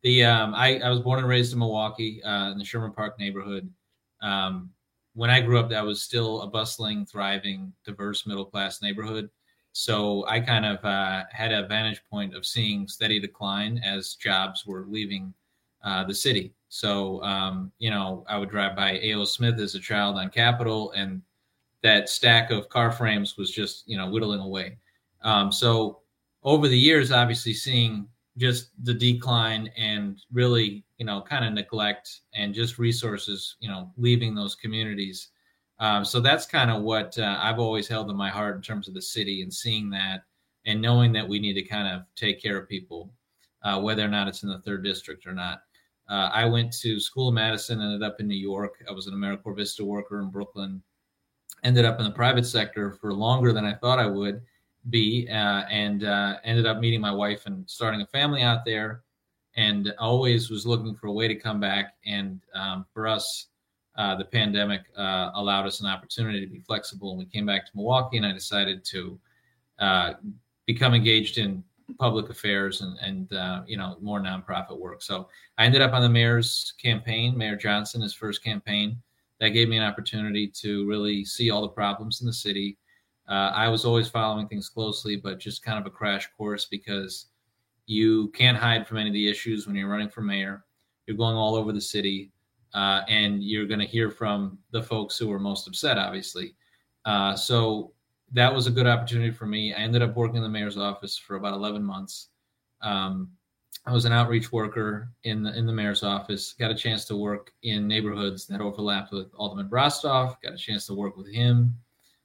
The um, I, I was born and raised in Milwaukee, uh, in the Sherman Park neighborhood. Um, when I grew up, that was still a bustling, thriving, diverse middle-class neighborhood. So I kind of uh, had a vantage point of seeing steady decline as jobs were leaving uh, the city. So, um, you know, I would drive by A O Smith as a child on Capitol, and that stack of car frames was just, you know, whittling away. Um, so over the years, obviously seeing just the decline and really, you know, kind of neglect and just resources, you know, leaving those communities. Um, so that's kind of what uh, I've always held in my heart in terms of the city, and seeing that and knowing that we need to kind of take care of people, uh, whether or not it's in the third district or not. Uh, I went to school in Madison, ended up in New York. I was an AmeriCorps Vista worker in Brooklyn, ended up in the private sector for longer than I thought I would be, uh, and uh, ended up meeting my wife and starting a family out there, and always was looking for a way to come back. And um, for us, uh, the pandemic uh, allowed us an opportunity to be flexible, and we came back to Milwaukee, and I decided to uh, become engaged in public affairs and, and uh, you know, more nonprofit work. So I ended up on the mayor's campaign, Mayor Johnson, his first campaign. That gave me an opportunity to really see all the problems in the city. Uh, I was always following things closely, but just kind of a crash course, because you can't hide from any of the issues when you're running for mayor. You're going all over the city, uh, and you're going to hear from the folks who are most upset, obviously. Uh, so that was a good opportunity for me. I ended up working in the mayor's office for about eleven months. Um, I was an outreach worker in the in the mayor's office, got a chance to work in neighborhoods that overlapped with Alderman Brostoff, got a chance to work with him,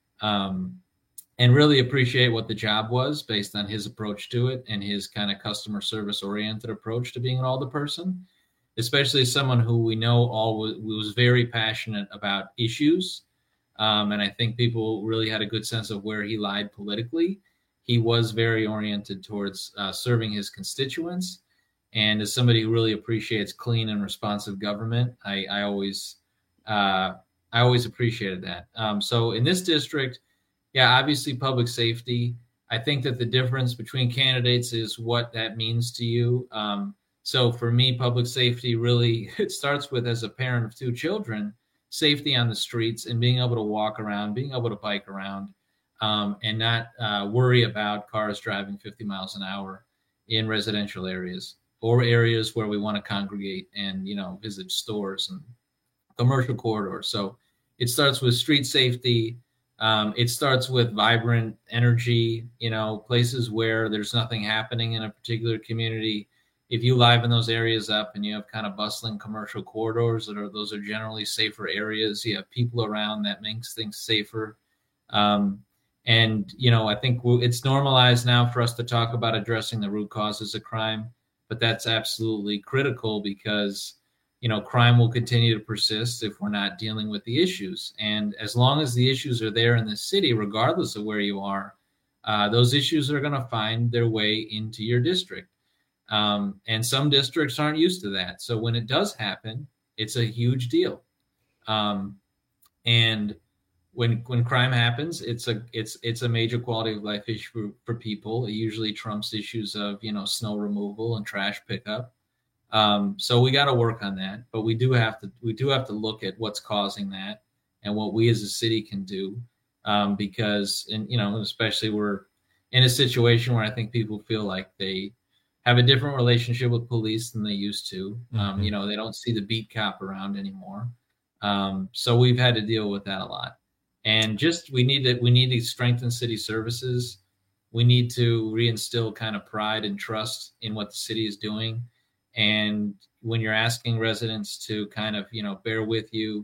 um, and really appreciate what the job was based on his approach to it and his kind of customer service oriented approach to being an alder person, especially someone who we know all was, was very passionate about issues. Um, and I think people really had a good sense of where he lied politically. He was very oriented towards uh, serving his constituents. And as somebody who really appreciates clean and responsive government, I, I always uh, I always appreciated that. Um, so in this district, yeah, obviously public safety. I think that the difference between candidates is what that means to you. Um, so for me, public safety really, it starts with, as a parent of two children, safety on the streets and being able to walk around, being able to bike around, um, and not uh, worry about cars driving fifty miles an hour in residential areas or areas where we want to congregate and, you know, visit stores and commercial corridors. So it starts with street safety. Um, it starts with vibrant energy, you know, places where there's nothing happening in a particular community. If you liven those areas up and you have kind of bustling commercial corridors, that are those are generally safer areas. You have people around, that makes things safer. Um, and, you know, I think it's normalized now for us to talk about addressing the root causes of crime, but that's absolutely critical, because, you know, crime will continue to persist if we're not dealing with the issues. And as long as the issues are there in the city, regardless of where you are, uh, those issues are going to find their way into your district. Um, and some districts aren't used to that. So when it does happen, it's a huge deal. Um, and when when crime happens, it's a it's it's a major quality of life issue for, for people. It usually trumps issues of, you know, snow removal and trash pickup. Um, so we got to work on that. But we do have to we do have to look at what's causing that and what we as a city can do, um, because, and you know, especially we're in a situation where I think people feel like they have a different relationship with police than they used to. Um, mm-hmm. You know, they don't see the beat cop around anymore. Um, so we've had to deal with that a lot. And just we need to we need to strengthen city services. We need to reinstill kind of pride and trust in what the city is doing. And when you're asking residents to kind of, you know, bear with you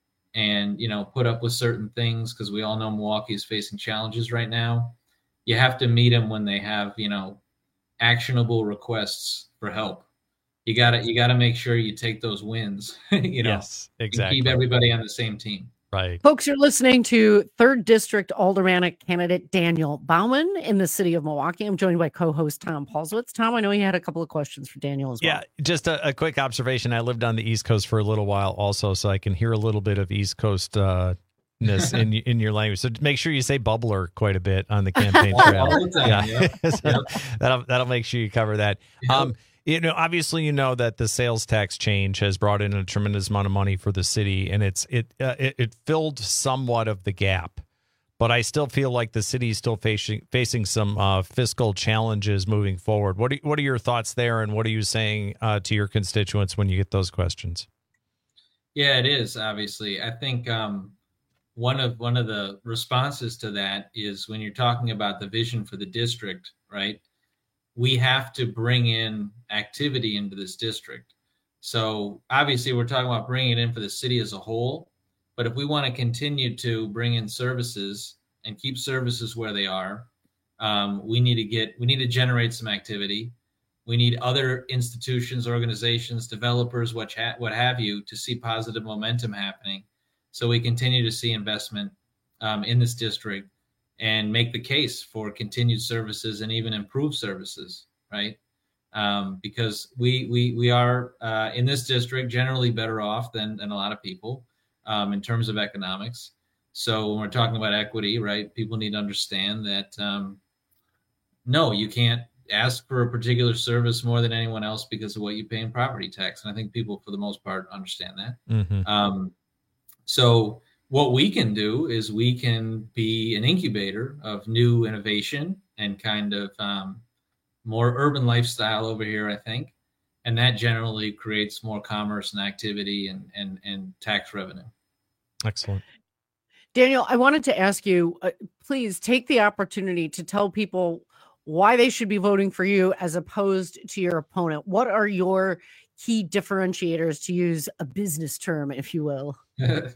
and, you know, put up with certain things, because we all know Milwaukee is facing challenges right now, you have to meet them when they have, you know, actionable requests for help. You gotta you gotta make sure you take those wins, you know, yes, exactly. And keep everybody on the same team. Right. Folks, you're listening to third District Aldermanic candidate Daniel Bauman in the city of Milwaukee. I'm joined by co-host Tom Paulswitz. Tom, I know you had a couple of questions for Daniel as well. Yeah, just a, a quick observation. I lived on the East Coast for a little while also, so I can hear a little bit of East Coast uh, ness in in your language. So make sure you say bubbler quite a bit on the campaign trail. All the time, yeah, yeah. so Yep. that'll that'll make sure you cover that. Yep. Um, You know, obviously, you know that the sales tax change has brought in a tremendous amount of money for the city, and it's it uh, it, it filled somewhat of the gap. But I still feel like the city is still facing facing some uh, fiscal challenges moving forward. What are, what are your thoughts there, and what are you saying uh, to your constituents when you get those questions? Yeah, it is, obviously. I think um, one of one of the responses to that is when you're talking about the vision for the district, right? We have to bring in activity into this district. So obviously we're talking about bringing it in for the city as a whole. But if we want to continue to bring in services and keep services where they are, um, we need to get, we need to generate some activity. We need other institutions, organizations, developers, what, ha- what have you, to see positive momentum happening. So we continue to see investment um, in this district and make the case for continued services and even improved services, right? Um, because we we we are uh, in this district generally better off than than a lot of people. Um, in terms of economics. So when we're talking about equity, right, people need to understand that, um, no, you can't ask for a particular service more than anyone else because of what you pay in property tax. And I think people, for the most part, understand that. Mm-hmm. Um, so what we can do is we can be an incubator of new innovation and kind of um, more urban lifestyle over here, I think. And that generally creates more commerce and activity and, and, and tax revenue. Excellent. Daniel, I wanted to ask you, uh, please take the opportunity to tell people why they should be voting for you as opposed to your opponent. What are your key differentiators, to use a business term, if you will? uh,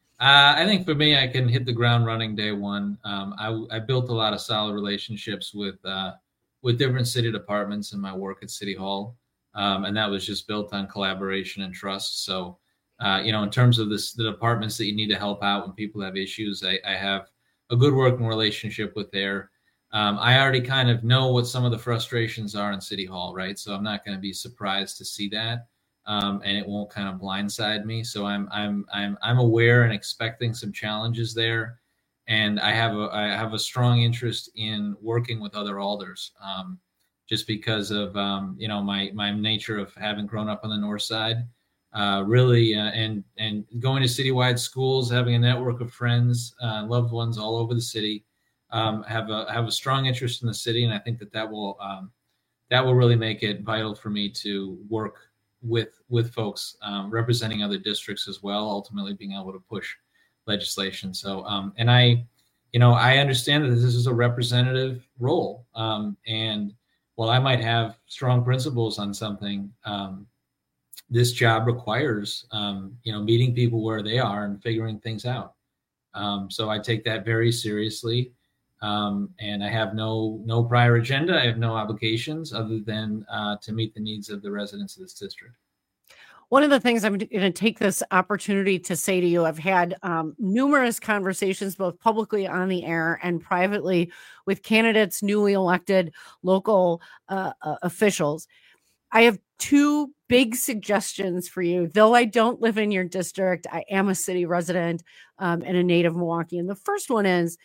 I think for me, I can hit the ground running day one. Um, I, I built a lot of solid relationships with uh, with different city departments in my work at City Hall. Um, and that was just built on collaboration and trust. So, uh, you know, in terms of this, the departments that you need to help out when people have issues, I, I have a good working relationship with there. Um, I already kind of know what some of the frustrations are in City Hall, right? So I'm not going to be surprised to see that, um, and it won't kind of blindside me. So I'm I'm I'm I'm aware and expecting some challenges there, and I have a I have a strong interest in working with other alders. Um, just because of, um, you know, my, my nature of having grown up on the north side, uh, really, uh, and, and going to citywide schools, having a network of friends, uh, loved ones all over the city, um, have a, have a strong interest in the city. And I think that that will, um, that will really make it vital for me to work with, with folks, um, representing other districts as well, ultimately being able to push legislation. So, um, and I, you know, I understand that this is a representative role, um, and, well, I might have strong principles on something. Um, this job requires, um, you know, meeting people where they are and figuring things out. Um, so I take that very seriously, um, and I have no no prior agenda. I have no obligations other than uh, to meet the needs of the residents of this district. One of the things I'm going to take this opportunity to say to you, I've had um, numerous conversations, both publicly on the air and privately, with candidates, newly elected local uh, uh, officials. I have two big suggestions for you. Though I don't live in your district, I am a city resident um, and a native Milwaukeean. The first one is,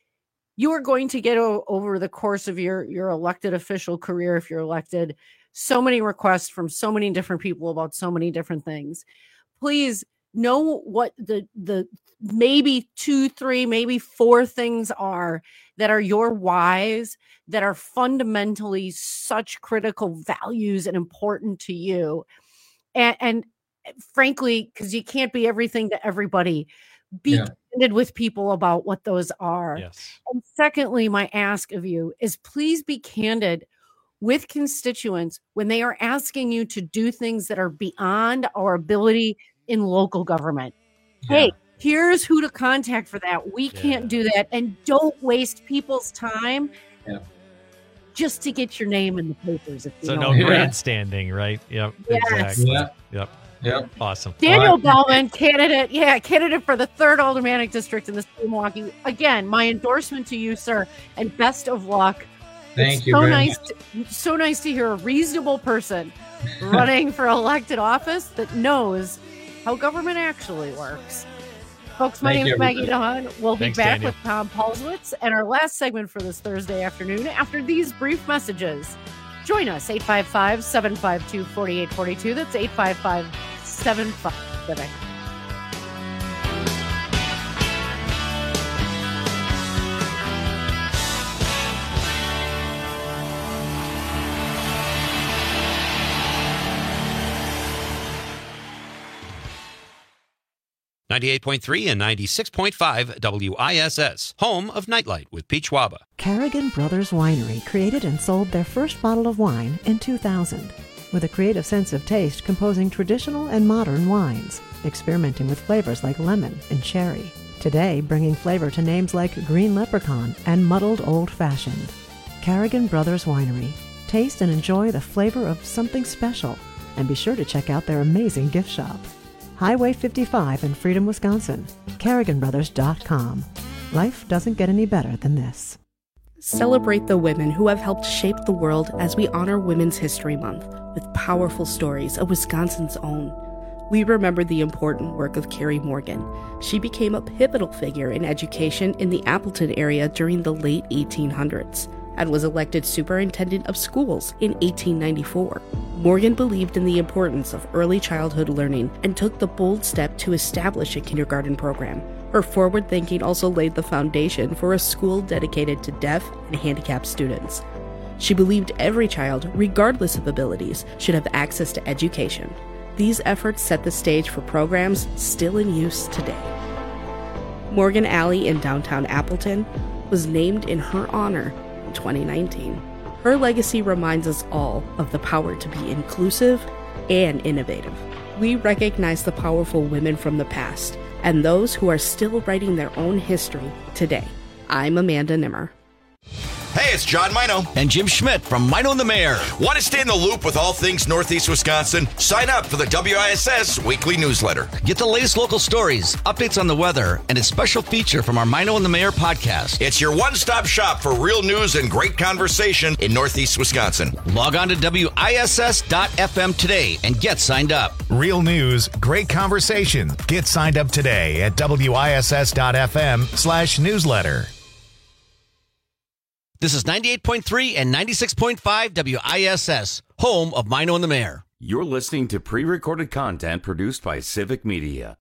you are going to get o- over the course of your, your elected official career, if you're elected, so many requests from so many different people about so many different things. Please know what the the maybe two, three, maybe four things are that are your whys, that are fundamentally such critical values and important to you. And, and frankly, because you can't be everything to everybody, be yeah. candid with people about what those are. Yes. And secondly, my ask of you is please be candid with constituents when they are asking you to do things that are beyond our ability in local government. Yeah. Hey, here's who to contact for that. We yeah. can't do that. And don't waste people's time yeah. just to get your name in the papers. If you so know no grandstanding, right? Yep. Yes. Exactly. Yeah. Yep. Yep. Awesome. Daniel right. Bellman, candidate, yeah, candidate for the third aldermanic district in the state of Milwaukee. Again, my endorsement to you, sir, and best of luck. Thank it's you. So very nice, much. to, so nice to hear a reasonable person running for elected office that knows how government actually works. Folks, my Thank name is Maggie everybody. Dawn. We'll Thanks, be back Daniel. with Tom Paulswitz and our last segment for this Thursday afternoon after these brief messages Join us, eight five five, seven five two, four eight four two. That's eight five five, seven five two. ninety-eight point three and ninety-six point five W I S S, home of Nightlight with Pete Schwaba. Carrigan Brothers Winery created and sold their first bottle of wine in two thousand. With a creative sense of taste, composing traditional and modern wines, experimenting with flavors like lemon and cherry. Today, bringing flavor to names like Green Leprechaun and Muddled Old Fashioned. Carrigan Brothers Winery. Taste and enjoy the flavor of something special. And be sure to check out their amazing gift shop. Highway fifty-five in Freedom, Wisconsin. Carrigan Brothers dot com. Life doesn't get any better than this. Celebrate the women who have helped shape the world as we honor Women's History Month with powerful stories of Wisconsin's own. We remember the important work of Carrie Morgan. She became a pivotal figure in education in the Appleton area during the late eighteen hundreds and was elected superintendent of schools in eighteen ninety-four. Morgan believed in the importance of early childhood learning and took the bold step to establish a kindergarten program. Her forward thinking also laid the foundation for a school dedicated to deaf and handicapped students. She believed every child, regardless of abilities, should have access to education. These efforts set the stage for programs still in use today. Morgan Alley in downtown Appleton was named in her honor in twenty nineteen. Her legacy reminds us all of the power to be inclusive and innovative. We recognize the powerful women from the past and those who are still writing their own history today. I'm Amanda Nimmer. Hey, it's John Mino and Jim Schmidt from Mino and the Mayor. Want to stay in the loop with all things Northeast Wisconsin? Sign up for the W I S S weekly newsletter. Get the latest local stories, updates on the weather, and a special feature from our Mino and the Mayor podcast. It's your one-stop shop for real news and great conversation in Northeast Wisconsin. Log on to W I S S dot F M today and get signed up. Real news, great conversation. Get signed up today at W I S S dot F M slash newsletter. This is ninety-eight point three and ninety-six point five W I S S, home of Mino and the Mayor. You're listening to pre-recorded content produced by Civic Media.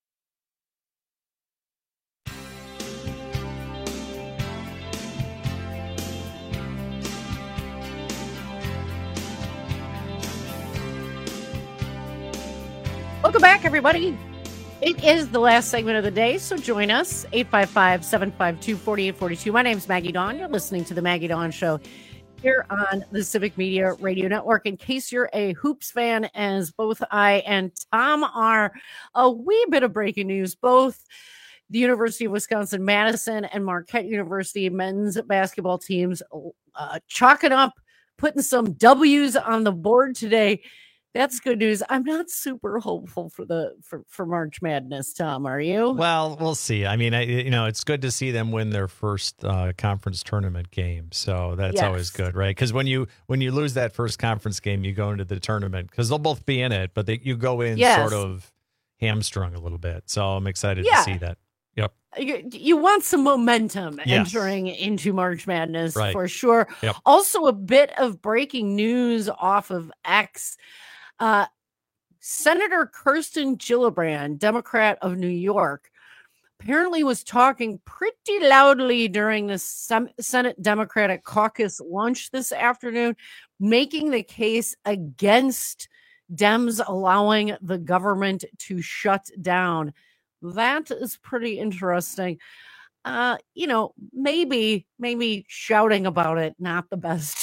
Welcome back, everybody. It is the last segment of the day, so join us, eight five five, seven five two, four eight four two. My name's Maggie Dawn. You're listening to The Maggie Dawn Show here on the Civic Media Radio Network. In case you're a Hoops fan, as both I and Tom are, a wee bit of breaking news. Both the University of Wisconsin-Madison and Marquette University men's basketball teams uh, chalking up, putting some W's on the board today. That's good news. I'm not super hopeful for the for, for March Madness, Tom. Are you? Well, we'll see. I mean, I, you know, it's good to see them win their first uh, conference tournament game. So that's Yes. always good, right? Because when you when you lose that first conference game, you go into the tournament because they'll both be in it, but they, you go in Yes. sort of hamstrung a little bit. So I'm excited Yeah. to see that. Yep. You, you want some momentum Yes. entering into March Madness Right. for sure. Yep. Also, a bit of breaking news off of X. Uh, Senator Kirsten Gillibrand, Democrat of New York, apparently was talking pretty loudly during the Sem- Senate Democratic Caucus lunch this afternoon, making the case against Dems allowing the government to shut down. That is pretty interesting. Uh, you know, maybe, maybe shouting about it, not the best.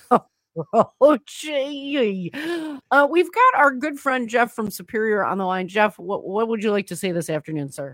Oh, gee. Uh, we've got our good friend Jeff from Superior on the line. Jeff, what, what would you like to say this afternoon, sir?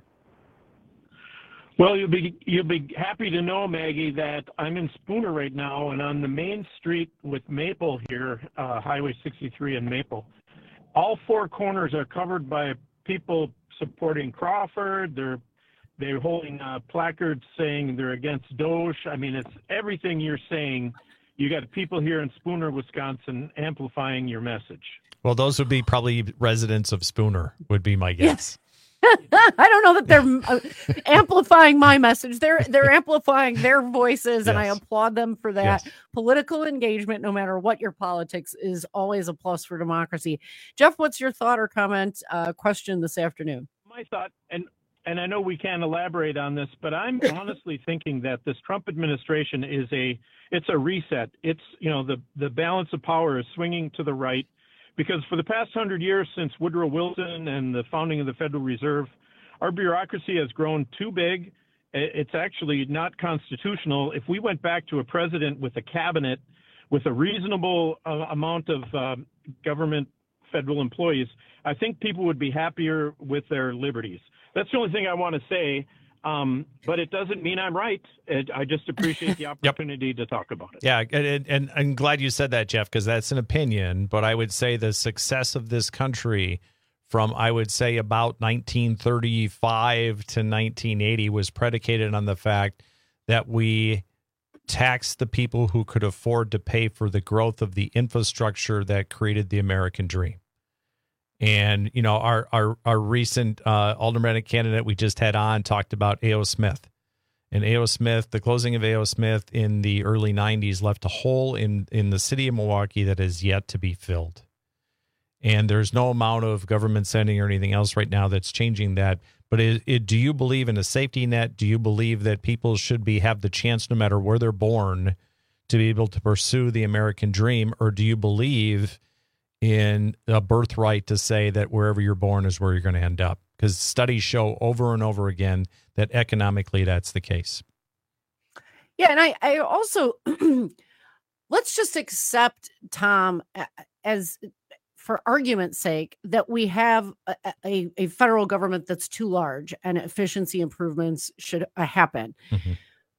Well, you'll be you'll be happy to know, Maggie, that I'm in Spooner right now, and on the main street with Maple here, uh, Highway sixty-three and Maple, all four corners are covered by people supporting Crawford. They're they're holding uh, placards saying they're against Doge. I mean, it's everything you're saying. You got people here in Spooner, Wisconsin, amplifying your message. Well, those would be probably residents of Spooner, would be my guess. I don't know that they're uh, amplifying my message. They're they're amplifying their voices, and Yes. I applaud them for that. Yes. Political engagement, no matter what your politics, is always a plus for democracy. Jeff, what's your thought or comment, uh, question this afternoon? My thought, and and I know we can't elaborate on this, but I'm honestly thinking that this Trump administration is a it's a reset. It's, you know, the the balance of power is swinging to the right, because for the past hundred years since Woodrow Wilson and the founding of the Federal Reserve, our bureaucracy has grown too big. It's actually not constitutional. If we went back to a president with a cabinet with a reasonable uh, amount of uh, government federal employees, I think people would be happier with their liberties. That's the only thing I want to say, um, but it doesn't mean I'm right. It, I just appreciate the opportunity yep. to talk about it. Yeah, and, and I'm glad you said that, Jeff, because that's an opinion. But I would say the success of this country from, I would say, about nineteen thirty-five to nineteen eighty was predicated on the fact that we taxed the people who could afford to pay for the growth of the infrastructure that created the American dream. And, you know, our our, our recent uh, aldermanic candidate we just had on talked about A O. Smith. And A O. Smith, the closing of A O. Smith in the early nineties left a hole in, in the city of Milwaukee that is yet to be filled. And there's no amount of government spending or anything else right now that's changing that. But it, it, do you believe in a safety net? Do you believe that people should be have the chance, no matter where they're born, to be able to pursue the American dream? Or do you believe in a birthright to say that wherever you're born is where you're going to end up? Because studies show over and over again that economically that's the case. Yeah, and I, I also, let's just accept, Tom, as for argument's sake, that we have a, a, a federal government that's too large and efficiency improvements should uh, happen. Mm-hmm.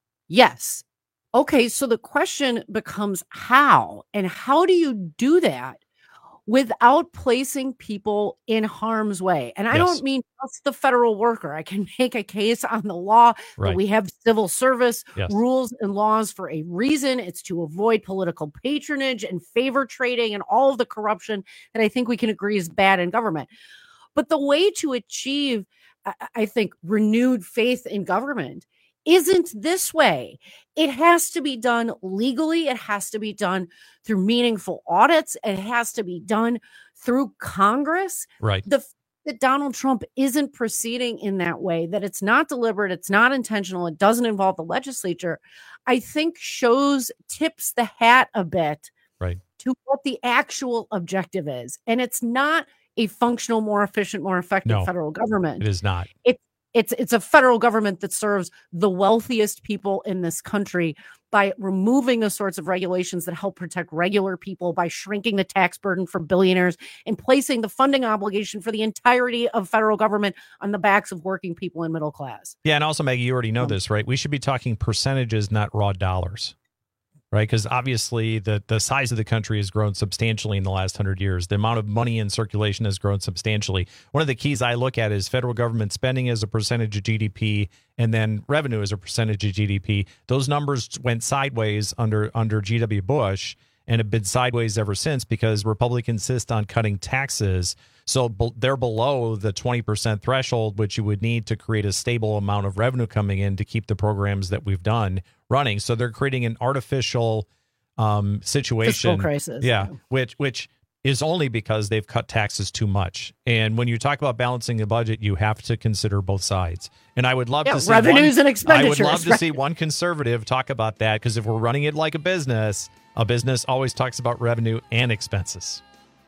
Yes. Okay, so the question becomes how, and how do you do that without placing people in harm's way? And I yes. don't mean just the federal worker. I can make a case on the law right. that we have civil service yes. rules and laws for a reason. It's to avoid political patronage and favor trading and all of the corruption that I think we can agree is bad in government. But the way to achieve, I think, renewed faith in government isn't this way. It has to be done legally. It has to be done through meaningful audits. It has to be done through Congress. Right. The that Donald Trump isn't proceeding in that way, that it's not deliberate, it's not intentional, it doesn't involve the legislature, I think shows, tips the hat a bit right. to what the actual objective is. And it's not a functional, more efficient, more effective no, federal government. It is not. It's It's it's a federal government that serves the wealthiest people in this country by removing the sorts of regulations that help protect regular people, by shrinking the tax burden for billionaires, and placing the funding obligation for the entirety of federal government on the backs of working people and middle class. Yeah, and also, Maggie, you already know this, right? We should be talking percentages, not raw dollars. Right, because obviously the, the size of the country has grown substantially in the last hundred years. The amount of money in circulation has grown substantially. One of the keys I look at is federal government spending as a percentage of G D P, and then revenue as a percentage of G D P. Those numbers went sideways under under G W. Bush and have been sideways ever since because Republicans insist on cutting taxes. So they're below the twenty percent threshold, which you would need to create a stable amount of revenue coming in to keep the programs that we've done running. So they're creating an artificial um, situation. Fiscal crisis. Yeah, which which is only because they've cut taxes too much. And when you talk about balancing the budget, you have to consider both sides. And I would love yeah, to see revenues one, and expenditures. I would love to right? see one conservative talk about that, because if we're running it like a business, a business always talks about revenue and expenses.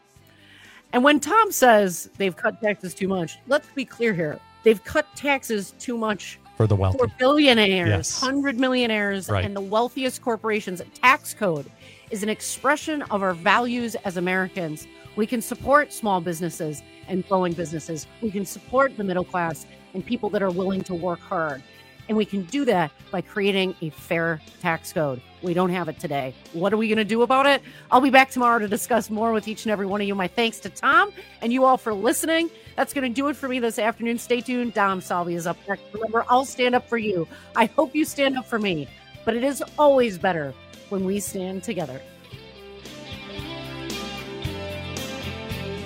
And when Tom says they've cut taxes too much, let's be clear here. They've cut taxes too much for the wealthy, for billionaires, yes. hundred millionaires, right. and the wealthiest corporations. Tax code is an expression of our values as Americans. We can support small businesses and growing businesses. We can support the middle class and people that are willing to work hard. And we can do that by creating a fair tax code. We don't have it today. What are we going to do about it? I'll be back tomorrow to discuss more with each and every one of you. My thanks to Tom and you all for listening. That's going to do it for me this afternoon. Stay tuned. Dom Salvi is up next. Remember, I'll stand up for you. I hope you stand up for me. But it is always better when we stand together.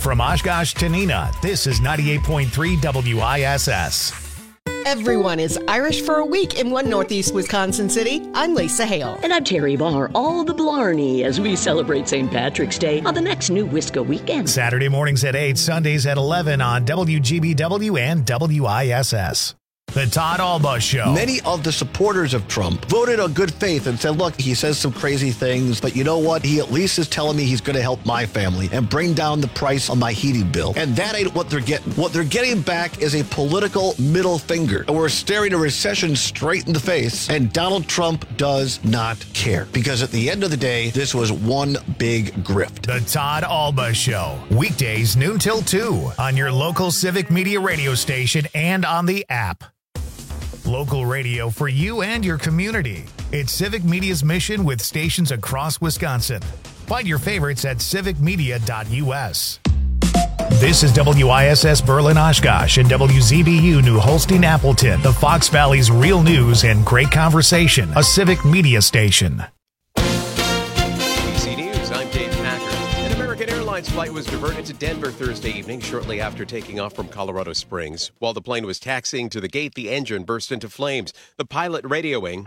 From Oshkosh to Neenah, this is ninety-eight point three W I S S. Everyone is Irish for a week in one Northeast Wisconsin city. I'm Lisa Hale. And I'm Terry Barr. All the Blarney as we celebrate Saint Patrick's Day on the next New Wisco weekend. Saturday mornings at eight, Sundays at eleven on W G B W and W I S S. The Todd Alba Show. Many of the supporters of Trump voted on good faith and said, look, he says some crazy things, but you know what? He at least is telling me he's going to help my family and bring down the price on my heating bill. And that ain't what they're getting. What they're getting back is a political middle finger. And we're staring a recession straight in the face, and Donald Trump does not care. Because at the end of the day, this was one big grift. The Todd Alba Show. Weekdays noon till two on your local Civic Media radio station and on the app. Local radio for you and your community. It's Civic Media's mission with stations across Wisconsin. Find your favorites at civic media dot U S. This is W I S S Berlin Oshkosh and W Z B U New Holstein Appleton, the Fox Valley's real news and great conversation, a Civic Media station. A B C News, I'm Dave Packer. An American Airlines flight was diverted to Denver Thursday evening shortly after taking off from Colorado Springs. While the plane was taxiing to the gate, the engine burst into flames. The pilot radioing.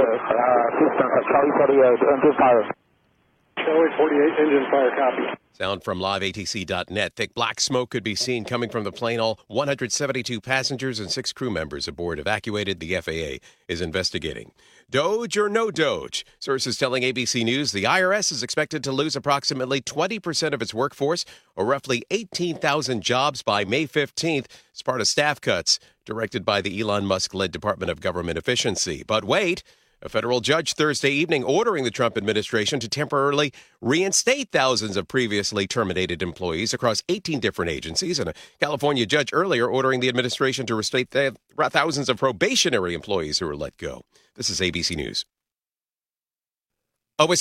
forty-eight engine fire copy. Sound from live A T C dot net. Thick black smoke could be seen coming from the plane. All one hundred seventy-two passengers and six crew members aboard evacuated. The F A A is investigating. Doge or no Doge? Sources telling A B C News the I R S is expected to lose approximately twenty percent of its workforce, or roughly eighteen thousand jobs by May fifteenth, as part of staff cuts directed by the Elon Musk-led Department of Government Efficiency. But wait. A federal judge Thursday evening ordering the Trump administration to temporarily reinstate thousands of previously terminated employees across eighteen different agencies, and a California judge earlier ordering the administration to reinstate th- thousands of probationary employees who were let go. This is A B C News.